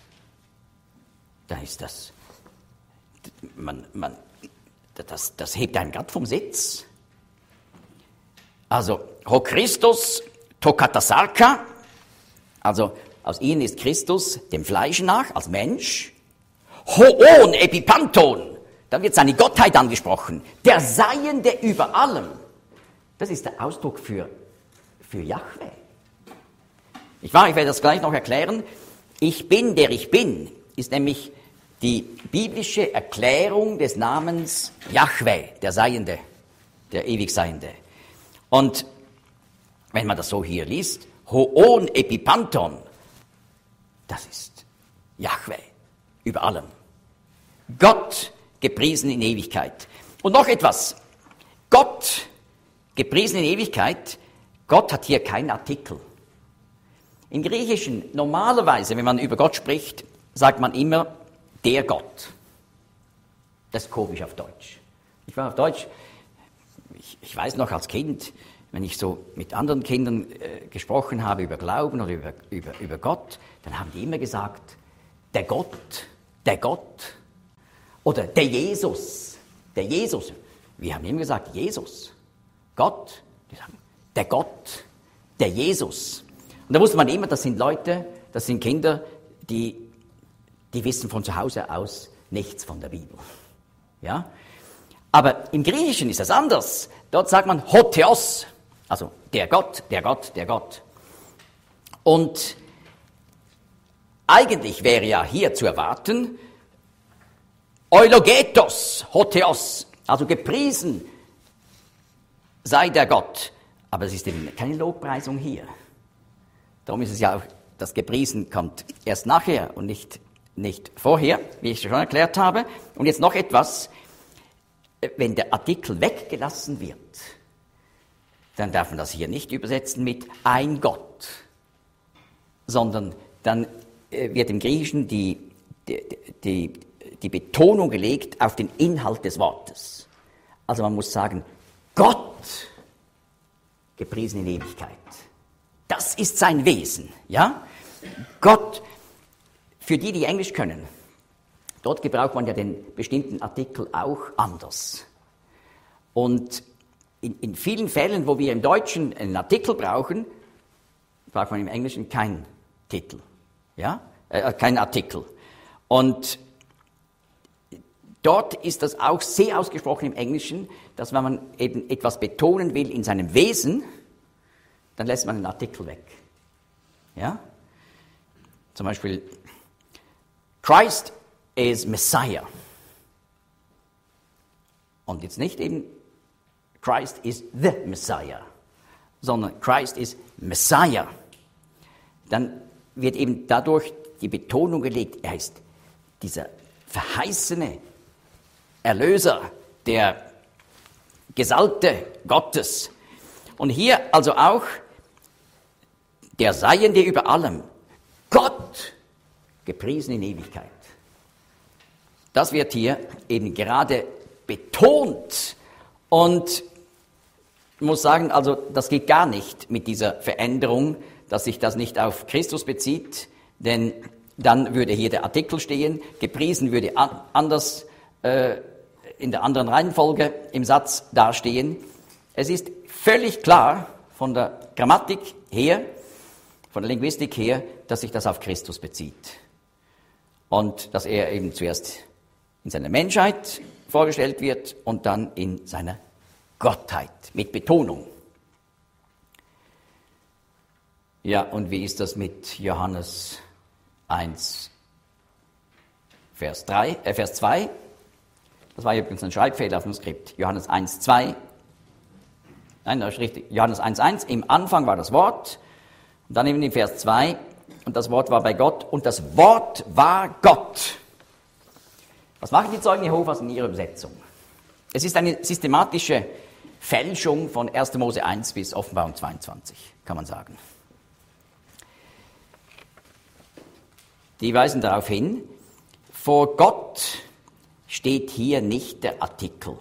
S1: dann ist das, man, man, das, das hebt einen grad vom Sitz. Also, ho Christus to katasarka, also aus ihnen ist Christus dem Fleisch nach, als Mensch. Hoon epipanton, dann wird seine Gottheit angesprochen, der Seiende über allem. Das ist der Ausdruck für, für Jahwe. Ich, war, ich werde das gleich noch erklären. Ich bin, der ich bin, ist nämlich die biblische Erklärung des Namens Jahwe, der Seiende, der Ewigseiende. Und wenn man das so hier liest, Hoon epipanton, das ist Jahwe über allem. Gott gepriesen in Ewigkeit. Und noch etwas. Gott gepriesen in Ewigkeit, Gott hat hier keinen Artikel. Im Griechischen, normalerweise, wenn man über Gott spricht, sagt man immer, der Gott. Das ist komisch auf Deutsch. Ich war auf Deutsch, ich, ich weiß noch als Kind, wenn ich so mit anderen Kindern äh, gesprochen habe über Glauben oder über, über, über Gott, dann haben die immer gesagt, der Gott, der Gott oder der Jesus, der Jesus. Wir haben immer gesagt, Jesus, Gott, die sagen, der Gott, der Jesus. Und da wusste man immer, das sind Leute, das sind Kinder, die, die wissen von zu Hause aus nichts von der Bibel. Ja? Aber im Griechischen ist das anders. Dort sagt man Hotheos, also der Gott, der Gott, der Gott. Und eigentlich wäre ja hier zu erwarten, Eulogetos, Hotheos, also gepriesen sei der Gott. Aber es ist eben keine Lobpreisung hier. Darum ist es ja auch, das Gepriesen kommt erst nachher und nicht, nicht vorher, wie ich schon erklärt habe. Und jetzt noch etwas, wenn der Artikel weggelassen wird, dann darf man das hier nicht übersetzen mit ein Gott, sondern dann wird im Griechischen die, die, die, die Betonung gelegt auf den Inhalt des Wortes. Also man muss sagen, Gott, gepriesen in Ewigkeit. Das ist sein Wesen, ja? Gott, für die, die Englisch können, dort gebraucht man ja den bestimmten Artikel auch anders. Und in, in vielen Fällen, wo wir im Deutschen einen Artikel brauchen, braucht man im Englischen keinen Titel, ja? Äh, keinen Artikel. Und dort ist das auch sehr ausgesprochen im Englischen, dass wenn man eben etwas betonen will in seinem Wesen, dann lässt man einen Artikel weg. Ja? Zum Beispiel, Christ is Messiah. Und jetzt nicht eben, Christ is the Messiah, sondern Christ is Messiah. Dann wird eben dadurch die Betonung gelegt, er ist dieser verheißene Erlöser, der Gesalbte Gottes. Und hier also auch der Seiende über allem, Gott, gepriesen in Ewigkeit. Das wird hier eben gerade betont und ich muss sagen, also das geht gar nicht mit dieser Veränderung, dass sich das nicht auf Christus bezieht, denn dann würde hier der Artikel stehen, gepriesen würde anders äh, in der anderen Reihenfolge im Satz dastehen. Es ist völlig klar von der Grammatik her, von der Linguistik her, dass sich das auf Christus bezieht. Und dass er eben zuerst in seiner Menschheit vorgestellt wird und dann in seiner Gottheit, mit Betonung. Ja, und wie ist das mit Johannes eins, Vers drei, äh, Vers zwei? Das war übrigens ein Schreibfehler auf dem Skript. Johannes eins, zwei. Nein, das ist richtig. Johannes eins, eins. Im Anfang war das Wort. Und dann eben in Vers zwei. Und das Wort war bei Gott. Und das Wort war Gott. Was machen die Zeugen Jehovas in ihrer Übersetzung? es ist eine systematische Fälschung von erster Mose eins bis Offenbarung zweiundzwanzig, kann man sagen. Die weisen darauf hin, vor Gott steht hier nicht der Artikel.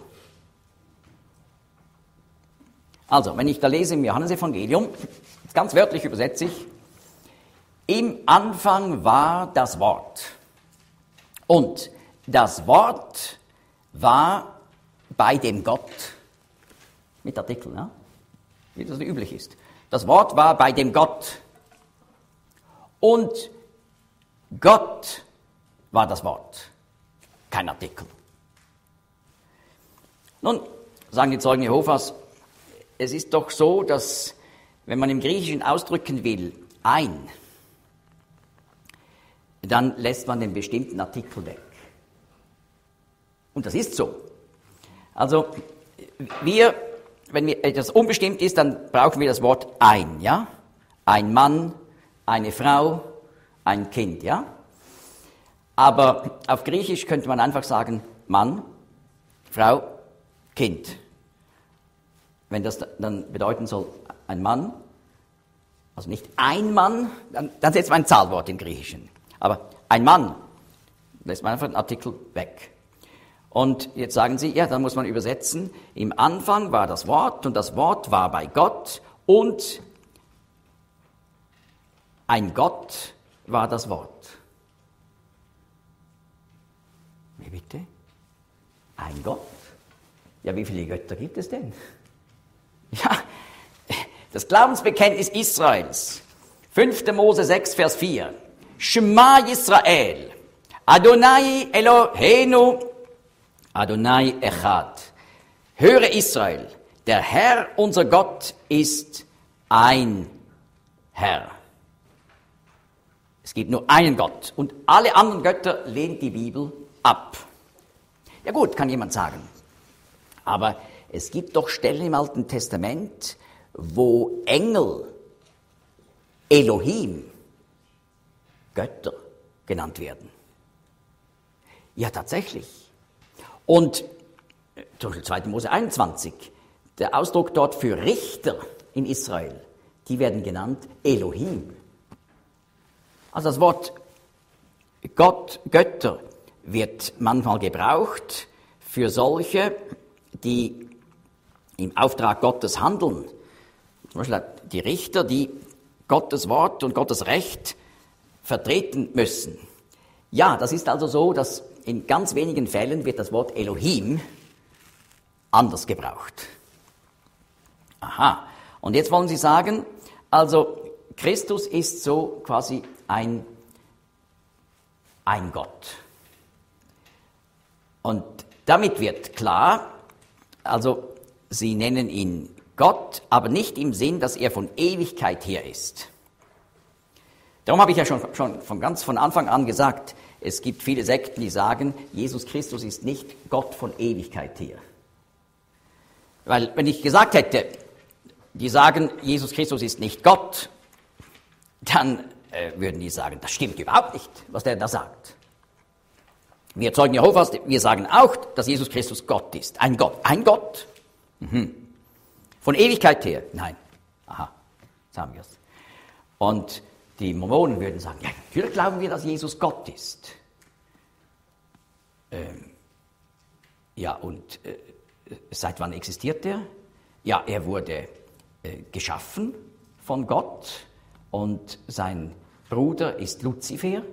S1: Also, wenn ich da lese im Johannesevangelium, ganz wörtlich übersetze ich, im Anfang war das Wort. Und das Wort war bei dem Gott. Mit Artikel, ja? Wie das üblich ist. Das Wort war bei dem Gott. Und Gott war das Wort. Kein Artikel. Nun, sagen die Zeugen Jehovas, es ist doch so, dass, wenn man im Griechischen ausdrücken will, ein, dann lässt man den bestimmten Artikel weg. Und das ist so. Also, wir, wenn wir etwas unbestimmt ist, dann brauchen wir das Wort ein, ja? Ein Mann, eine Frau, ein Kind, ja? Aber auf Griechisch könnte man einfach sagen, Mann, Frau, Kind. Wenn das dann bedeuten soll, ein Mann, also nicht ein Mann, dann, dann setzt man ein Zahlwort im Griechischen. Aber ein Mann, lässt man einfach den Artikel weg. Und jetzt sagen sie, ja, dann muss man übersetzen, im Anfang war das Wort und das Wort war bei Gott und ein Gott war das Wort. Wie bitte? Ein Gott? Ja, wie viele Götter gibt es denn? Ja, das Glaubensbekenntnis Israels, fünfter Mose sechs, Vers vier. Shema Yisrael, Adonai Eloheinu, Adonai Echad. Höre Israel, der Herr, unser Gott, ist ein Herr. Es gibt nur einen Gott und alle anderen Götter lehnt die Bibel ab. Ja gut, kann jemand sagen. Aber es gibt doch Stellen im Alten Testament, wo Engel, Elohim, Götter genannt werden. Ja, tatsächlich. Und zum Beispiel zweiter Mose einundzwanzig, der Ausdruck dort für Richter in Israel, die werden genannt Elohim. Also das Wort Gott, Götter wird manchmal gebraucht für solche, die im Auftrag Gottes handeln. Zum Beispiel die Richter, die Gottes Wort und Gottes Recht vertreten müssen. Ja, das ist also so, dass in ganz wenigen Fällen wird das Wort Elohim anders gebraucht. Aha, und jetzt wollen Sie sagen, also Christus ist so quasi ein, ein Gott. Und damit wird klar, also Sie nennen ihn Gott, aber nicht im Sinn, dass er von Ewigkeit her ist. Darum habe ich ja schon, schon von ganz von Anfang an gesagt, es gibt viele Sekten, die sagen, Jesus Christus ist nicht Gott von Ewigkeit her. Weil wenn ich gesagt hätte, die sagen, Jesus Christus ist nicht Gott, dann äh, würden die sagen, das stimmt überhaupt nicht, was der da sagt. Wir Zeugen Jehovas, wir sagen auch, dass Jesus Christus Gott ist. Ein Gott. Ein Gott? Mhm. Von Ewigkeit her? Nein. Aha, jetzt haben wir es. Und die Mormonen würden sagen, ja, natürlich glauben wir, dass Jesus Gott ist. Ähm, ja, und äh, seit wann existiert er? Ja, er wurde äh, geschaffen von Gott und sein Bruder ist Luzifer.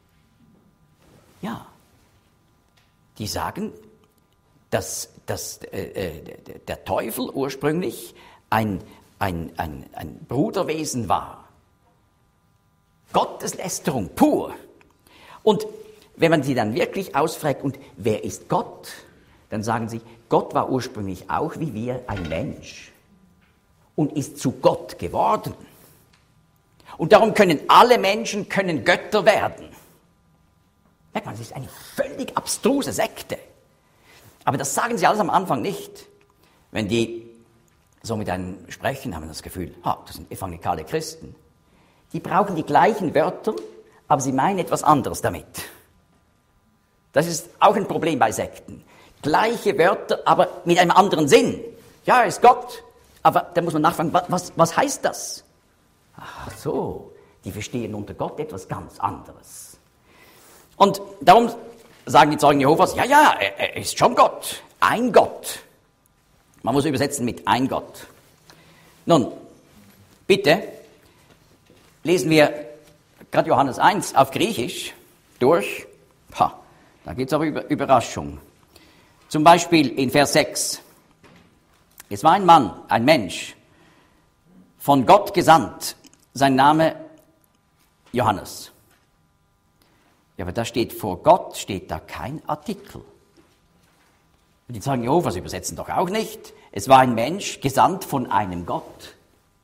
S1: Ja, die sagen, dass, dass äh, der Teufel ursprünglich ein, ein, ein, ein Bruderwesen war. Gotteslästerung pur. Und wenn man sie dann wirklich ausfragt, und wer ist Gott? Dann sagen sie, Gott war ursprünglich auch wie wir ein Mensch und ist zu Gott geworden. Und darum können alle Menschen können Götter werden. Merkt man, das ist eine völlig abstruse Sekte. Aber das sagen sie alles am Anfang nicht. Wenn die so mit einem sprechen, haben wir das Gefühl, ha, das sind evangelikale Christen. Die brauchen die gleichen Wörter, aber sie meinen etwas anderes damit. Das ist auch ein Problem bei Sekten. gleiche Wörter, aber mit einem anderen Sinn. Ja, er ist Gott, aber da muss man nachfragen, was, was heißt das? Ach so, die verstehen unter Gott etwas ganz anderes. Und darum sagen die Zeugen Jehovas, ja, ja, er, er ist schon Gott, ein Gott. Man muss übersetzen mit ein Gott. Nun, bitte, lesen wir gerade Johannes eins auf Griechisch durch. Ha, da geht es aber über Überraschung. Zum Beispiel in Vers sechs. Es war ein Mann, ein Mensch, von Gott gesandt, sein Name Johannes. Ja, aber da steht vor Gott, steht da kein Artikel. Und die Zeugen Jehovas übersetzen doch auch nicht. Es war ein Mensch, gesandt von einem Gott.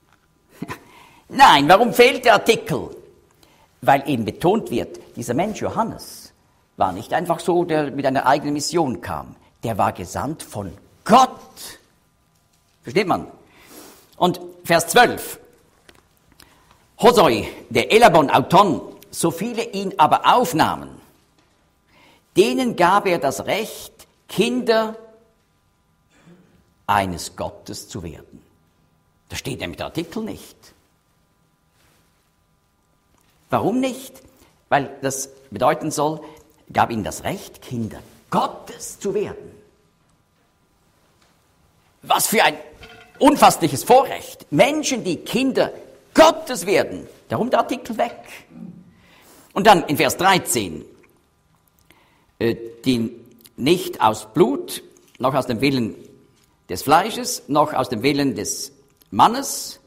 S1: Nein, warum fehlt der Artikel? Weil eben betont wird, dieser Mensch Johannes war nicht einfach so, der mit einer eigenen Mission kam. Der war gesandt von Gott. Versteht man? Und Vers zwölf. Hosoi, der Elabon Auton, so viele ihn aber aufnahmen, denen gab er das Recht, Kinder eines Gottes zu werden. Da steht nämlich der Artikel nicht. Warum nicht? Weil das bedeuten soll, gab ihnen das Recht, Kinder Gottes zu werden. Was für ein unfassliches Vorrecht. Menschen, die Kinder Gottes werden. Darum der Artikel weg. Und dann in Vers dreizehn. Die nicht aus Blut, noch aus dem Willen des Fleisches, noch aus dem Willen des Mannes,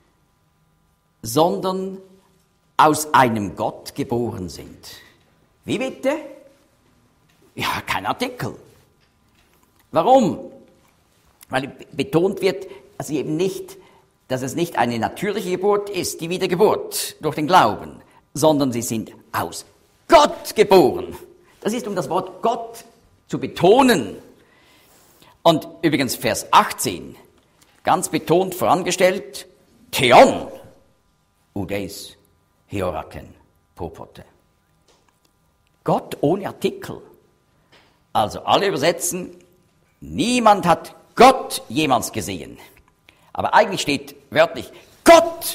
S1: sondern aus einem Gott geboren sind. Wie bitte? Ja, kein Artikel. Warum? Weil betont wird, also eben nicht, dass es nicht eine natürliche Geburt ist, die Wiedergeburt durch den Glauben, sondern sie sind aus Gott geboren. Das ist, um das Wort Gott zu betonen. Und übrigens Vers achtzehn, ganz betont vorangestellt, Theon, Udeis, Heoraken, Popote. Gott ohne Artikel. Also alle übersetzen, niemand hat Gott jemals gesehen. Aber eigentlich steht wörtlich, Gott!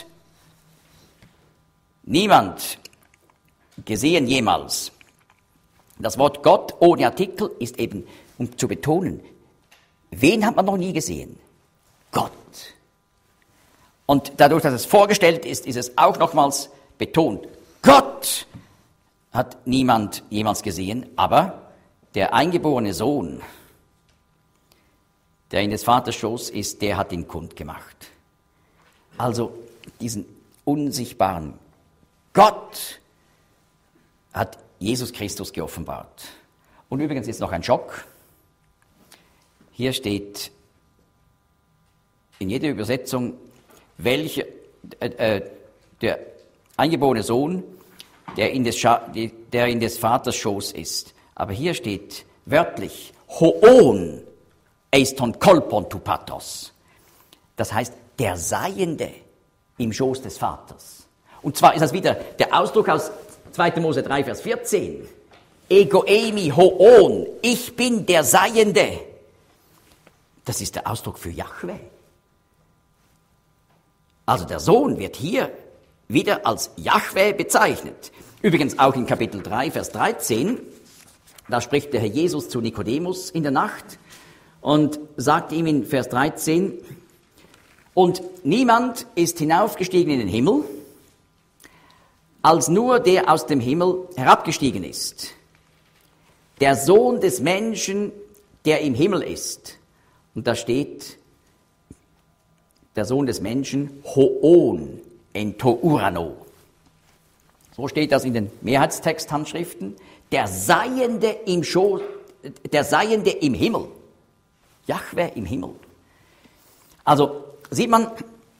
S1: Niemand gesehen jemals. Das Wort Gott ohne Artikel ist eben, um zu betonen, wen hat man noch nie gesehen? Gott. Und dadurch, dass es vorgestellt ist, ist es auch nochmals betont. Gott hat niemand jemals gesehen, aber der eingeborene Sohn, der in des Vaters Schoß ist, der hat ihn kundgemacht. Also diesen unsichtbaren Gott hat Jesus Christus geoffenbart. Und übrigens ist noch ein Schock. Hier steht in jeder Übersetzung, welcher äh, äh, der eingeborene Sohn, der in, des Scha- der in des Vaters Schoß ist. Aber hier steht wörtlich, Hoon eiston kolpon tu patos. Das heißt, der Seiende im Schoß des Vaters. Und zwar ist das wieder der Ausdruck aus zweiter Mose drei, Vers vierzehn. Ego eimi hoon, ich bin der Seiende. Das ist der Ausdruck für Jahwe. Also der Sohn wird hier wieder als Jahwe bezeichnet. Übrigens auch in Kapitel drei, Vers dreizehn, da spricht der Herr Jesus zu Nikodemus in der Nacht und sagt ihm in Vers dreizehn, und niemand ist hinaufgestiegen in den Himmel, als nur der aus dem Himmel herabgestiegen ist. Der Sohn des Menschen, der im Himmel ist. Und da steht, der Sohn des Menschen, Hoon, ento urano. So steht das in den Mehrheitstext-Handschriften. Der Seiende im Schoß, der Seiende im Himmel. Jahwe im Himmel. Also sieht man,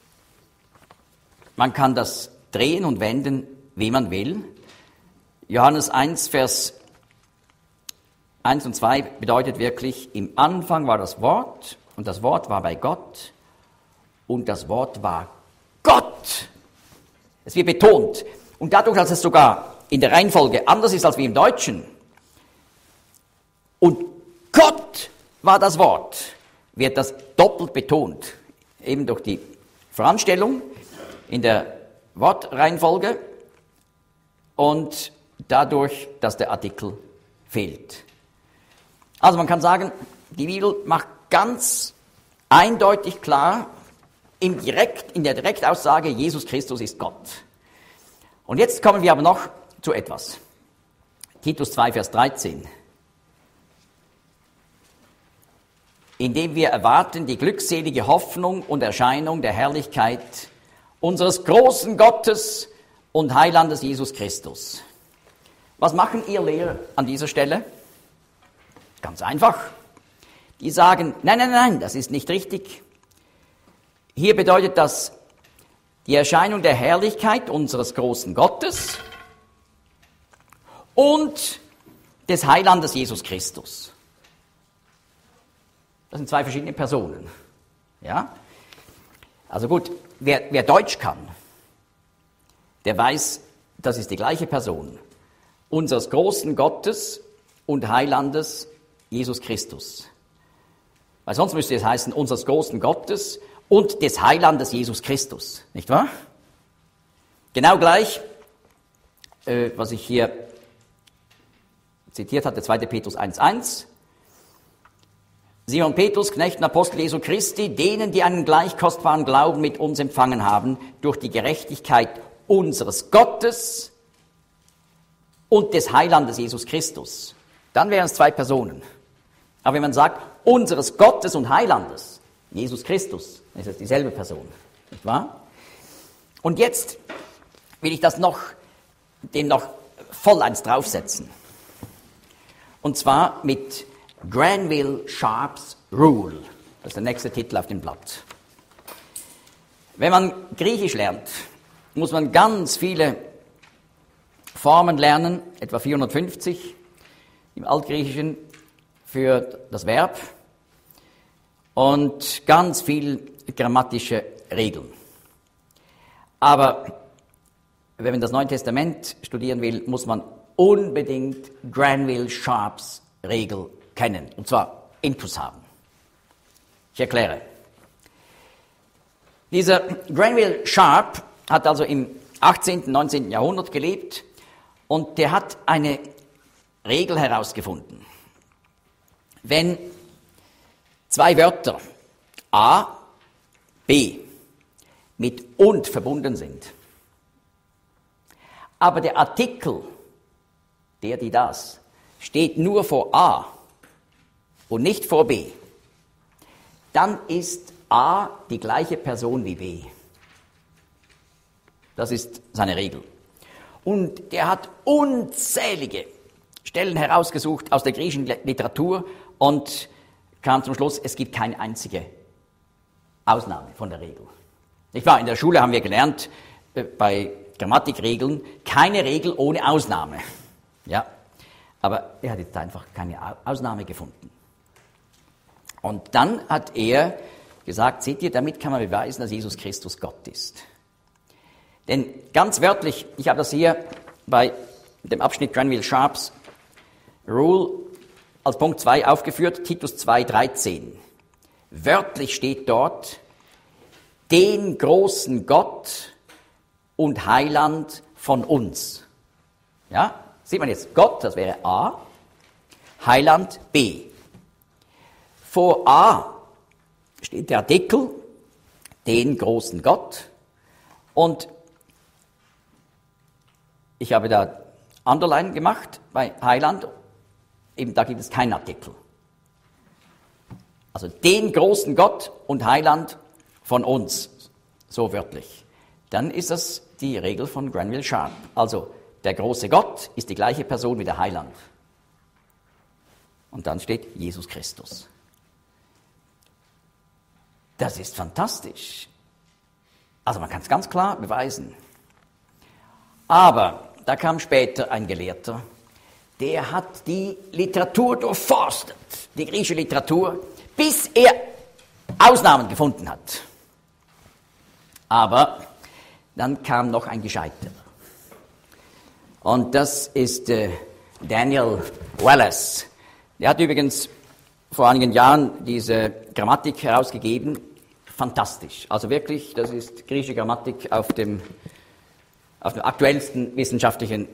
S1: man kann das drehen und wenden, wie man will. Johannes eins, Vers eins und zwei bedeutet wirklich, im Anfang war das Wort und das Wort war bei Gott und das Wort war Gott. Es wird betont. Und dadurch, dass es sogar in der Reihenfolge anders ist als wie im Deutschen und Gott war das Wort, wird das doppelt betont, eben durch die Voranstellung in der Wortreihenfolge und dadurch, dass der Artikel fehlt. Also man kann sagen, die Bibel macht ganz eindeutig klar, im Direkt, in der Direktaussage, Jesus Christus ist Gott. Und jetzt kommen wir aber noch zu etwas. Titus zwei, Vers dreizehn. Indem wir erwarten die glückselige Hoffnung und Erscheinung der Herrlichkeit unseres großen Gottes und Heilandes Jesus Christus. Was machen ihr Lehrer an dieser Stelle? Ganz einfach. Die sagen, nein, nein, nein, das ist nicht richtig. Hier bedeutet das die Erscheinung der Herrlichkeit unseres großen Gottes und des Heilandes Jesus Christus. Das sind zwei verschiedene Personen. Ja? Also gut, wer, wer Deutsch kann, der weiß, das ist die gleiche Person. Unseres großen Gottes und Heilandes Jesus Christus. Weil sonst müsste es heißen, unseres großen Gottes und des Heilandes Jesus Christus. Nicht wahr? Genau gleich, äh, was ich hier zitiert hatte, zweiter Petrus eins, eins. Simon Petrus, Knecht und Apostel Jesu Christi, denen, die einen gleich kostbaren Glauben mit uns empfangen haben, durch die Gerechtigkeit unseres Gottes und des Heilandes Jesus Christus. Dann wären es zwei Personen. Aber wenn man sagt, unseres Gottes und Heilandes, Jesus Christus, dann ist es dieselbe Person. Nicht wahr? Und jetzt will ich das noch, dem noch voll eins draufsetzen. Und zwar mit Granville Sharps Rule. Das ist der nächste Titel auf dem Blatt. Wenn man Griechisch lernt, muss man ganz viele Formen lernen, etwa vierhundertfünfzig im Altgriechischen für das Verb und ganz viel grammatische Regeln. Aber wenn man das Neue Testament studieren will, muss man unbedingt Granville Sharps Regel kennen, und zwar Intus haben. Ich erkläre. Dieser Granville Sharp hat also im achtzehnten, neunzehnten Jahrhundert gelebt und der hat eine Regel herausgefunden. Wenn zwei Wörter A, B mit und verbunden sind, aber der Artikel, der, die, das, steht nur vor A und nicht vor B, dann ist A die gleiche Person wie B. Das ist seine Regel. Und der hat unzählige Stellen herausgesucht aus der griechischen Literatur und kam zum Schluss, es gibt keine einzige Ausnahme von der Regel. Nicht wahr? In der Schule haben wir gelernt, äh, bei Grammatikregeln, keine Regel ohne Ausnahme. Ja, aber er hat jetzt einfach keine Ausnahme gefunden. Und dann hat er gesagt, seht ihr, damit kann man beweisen, dass Jesus Christus Gott ist. Denn ganz wörtlich, ich habe das hier bei dem Abschnitt Granville Sharps Rule als Punkt zwei aufgeführt, Titus zwei, dreizehn. Wörtlich steht dort, den großen Gott und Heiland von uns. Ja, sieht man jetzt, Gott, das wäre A, Heiland B. Vor A steht der Artikel, den großen Gott, und ich habe da Underline gemacht bei Heiland, eben da gibt es keinen Artikel. Also den großen Gott und Heiland von uns, so wörtlich. Dann ist das die Regel von Granville Sharp. Also der große Gott ist die gleiche Person wie der Heiland. Und dann steht Jesus Christus. Das ist fantastisch. Also man kann es ganz klar beweisen. Aber da kam später ein Gelehrter, der hat die Literatur durchforstet, die griechische Literatur, bis er Ausnahmen gefunden hat. Aber dann kam noch ein Gescheiter. Und das ist äh, Daniel Wallace. Der hat übrigens vor einigen Jahren diese Grammatik herausgegeben. Fantastisch. Also wirklich, das ist griechische Grammatik auf dem, auf dem aktuellsten wissenschaftlichen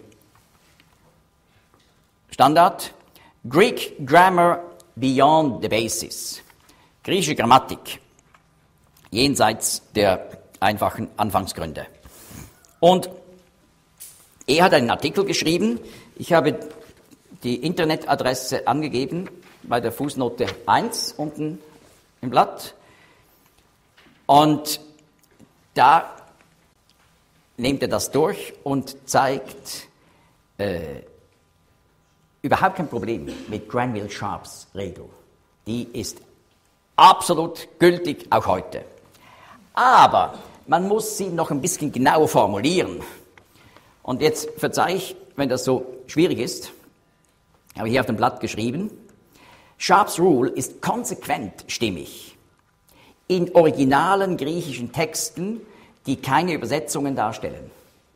S1: Standard. Greek Grammar Beyond the Basis. Griechische Grammatik jenseits der einfachen Anfangsgründe. Und er hat einen Artikel geschrieben. Ich habe die Internetadresse angegeben bei der Fußnote eins unten im Blatt. Und da nimmt er das durch und zeigt äh, überhaupt kein Problem mit Granville Sharps Regel. Die ist absolut gültig, auch heute. Aber man muss sie noch ein bisschen genauer formulieren. Und jetzt verzeih ich, wenn das so schwierig ist, habe ich hier auf dem Blatt geschrieben, Sharps Rule ist konsequent stimmig in originalen griechischen Texten, die keine Übersetzungen darstellen.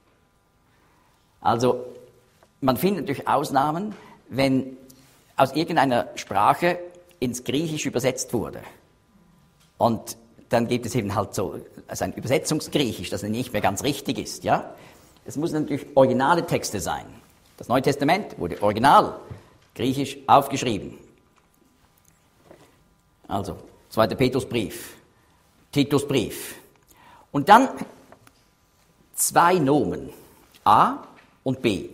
S1: Also man findet natürlich Ausnahmen, wenn aus irgendeiner Sprache ins Griechische übersetzt wurde. Und dann gibt es eben halt so also ein Übersetzungsgriechisch, das nicht mehr ganz richtig ist. Ja? Es müssen natürlich originale Texte sein. Das Neue Testament wurde original griechisch aufgeschrieben. Also, zweiter Petrusbrief, Titusbrief. Und dann zwei Nomen, A und B,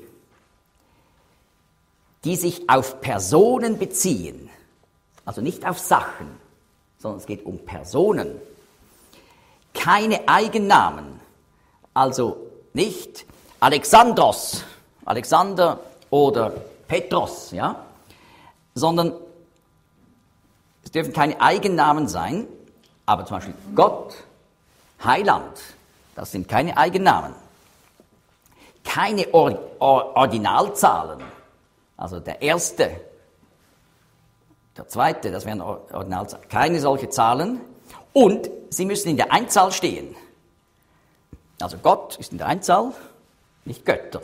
S1: die sich auf Personen beziehen, also nicht auf Sachen, sondern es geht um Personen. Keine Eigennamen, also nicht Alexandros, Alexander oder Petros, ja, sondern es dürfen keine Eigennamen sein, aber zum Beispiel Gott, Heiland, das sind keine Eigennamen. Keine Or- Or- Ordinalzahlen, also der erste, der zweite, das wären Ordinalzahlen, keine solche Zahlen. Und sie müssen in der Einzahl stehen. Also Gott ist in der Einzahl, nicht Götter.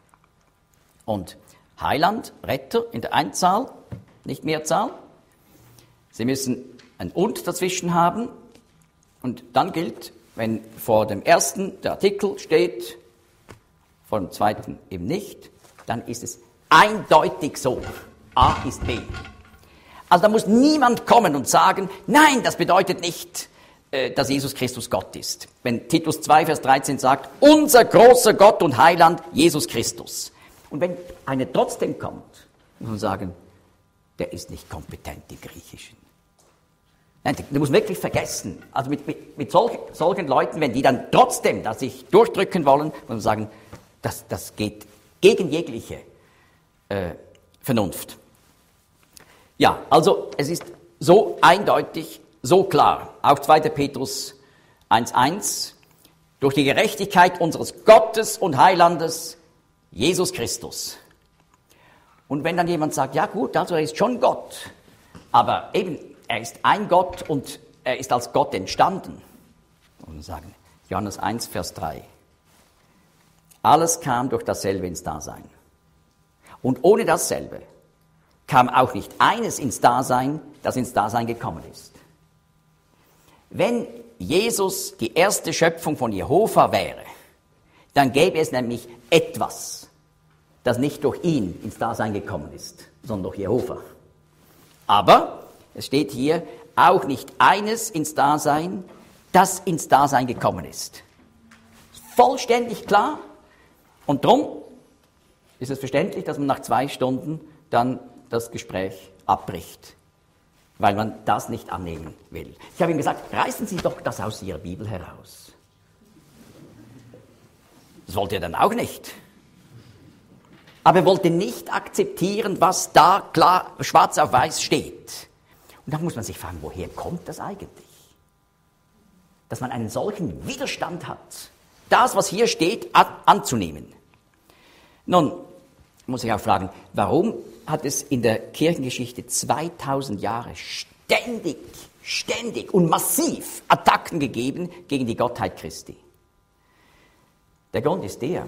S1: Und Heiland, Retter in der Einzahl, nicht Mehrzahl. Sie müssen ein Und dazwischen haben. Und dann gilt, wenn vor dem ersten der Artikel steht, vor dem zweiten eben nicht, dann ist es eindeutig so. A ist B. Also da muss niemand kommen und sagen, nein, das bedeutet nicht, dass Jesus Christus Gott ist. Wenn Titus zwei, Vers dreizehn sagt, unser großer Gott und Heiland, Jesus Christus. Und wenn einer trotzdem kommt, muss man sagen, der ist nicht kompetent im Griechischen. Nein, der muss wirklich vergessen. Also mit, mit, mit solch, solchen Leuten, wenn die dann trotzdem da sich durchdrücken wollen, muss man sagen, das, das geht gegen jegliche äh, Vernunft. Ja, also es ist so eindeutig, so klar, auch zweiter Petrus eins eins, durch die Gerechtigkeit unseres Gottes und Heilandes, Jesus Christus. Und wenn dann jemand sagt, ja gut, also er ist schon Gott, aber eben, er ist ein Gott und er ist als Gott entstanden. Und wir sagen, Johannes eins, Vers drei, alles kam durch dasselbe ins Dasein. Und ohne dasselbe kam auch nicht eines ins Dasein, das ins Dasein gekommen ist. Wenn Jesus die erste Schöpfung von Jehova wäre, dann gäbe es nämlich etwas, das nicht durch ihn ins Dasein gekommen ist, sondern durch Jehova. Aber es steht hier auch nicht eines ins Dasein, das ins Dasein gekommen ist. Vollständig klar. Und darum ist es verständlich, dass man nach zwei Stunden dann das Gespräch abbricht, weil man das nicht annehmen will. Ich habe ihm gesagt, reißen Sie doch das aus Ihrer Bibel heraus. Das wollte er dann auch nicht. Aber er wollte nicht akzeptieren, was da klar schwarz auf weiß steht. Und dann muss man sich fragen, woher kommt das eigentlich? Dass man einen solchen Widerstand hat, das, was hier steht, an, anzunehmen. Nun muss ich auch fragen, warum hat es in der Kirchengeschichte zweitausend Jahre ständig, ständig und massiv Attacken gegeben gegen die Gottheit Christi? Der Grund ist der,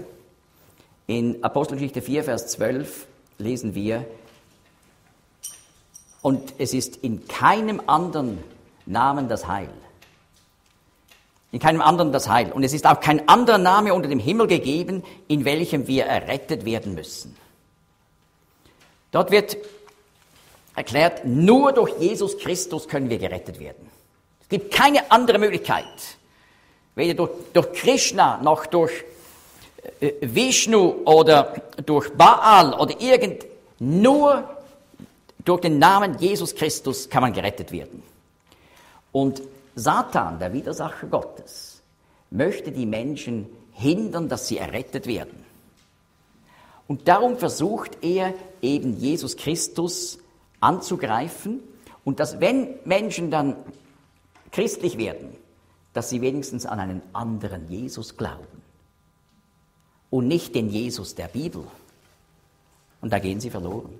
S1: in Apostelgeschichte vier, Vers zwölf lesen wir, Und es ist in keinem anderen Namen das Heil. In keinem anderen das Heil. Und es ist auch kein anderer Name unter dem Himmel gegeben, in welchem wir errettet werden müssen. Dort wird erklärt, nur durch Jesus Christus können wir gerettet werden. Es gibt keine andere Möglichkeit. Weder durch, durch Krishna noch durch äh, Vishnu oder durch Baal oder irgend, nur durch den Namen Jesus Christus kann man gerettet werden. Und Satan, der Widersacher Gottes, möchte die Menschen hindern, dass sie errettet werden. Und darum versucht er eben Jesus Christus anzugreifen und dass, wenn Menschen dann christlich werden, dass sie wenigstens an einen anderen Jesus glauben und nicht den Jesus der Bibel. Und da gehen sie verloren.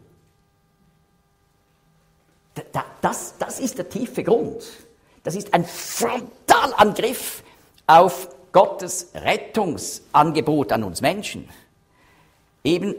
S1: Das, das ist der tiefe Grund. Das ist ein Frontalangriff auf Gottes Rettungsangebot an uns Menschen. Eben,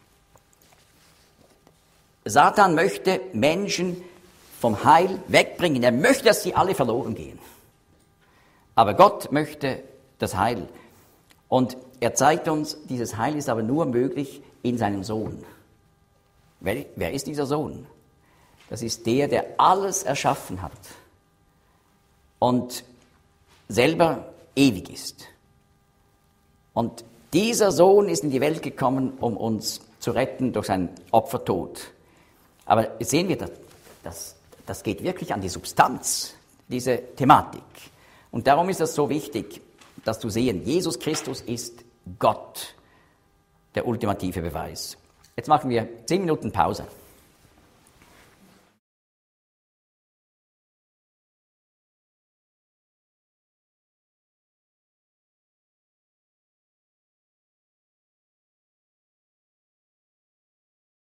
S1: Satan möchte Menschen vom Heil wegbringen. Er möchte, dass sie alle verloren gehen. Aber Gott möchte das Heil. Und er zeigt uns, dieses Heil ist aber nur möglich in seinem Sohn. Wer, wer ist dieser Sohn? Das ist der, der alles erschaffen hat und selber ewig ist. Und dieser Sohn ist in die Welt gekommen, um uns zu retten durch seinen Opfertod. Aber jetzt sehen wir, das, das, das geht wirklich an die Substanz, diese Thematik. Und darum ist es so wichtig, dass du sehen, Jesus Christus ist Gott, der ultimative Beweis. Jetzt machen wir zehn Minuten Pause.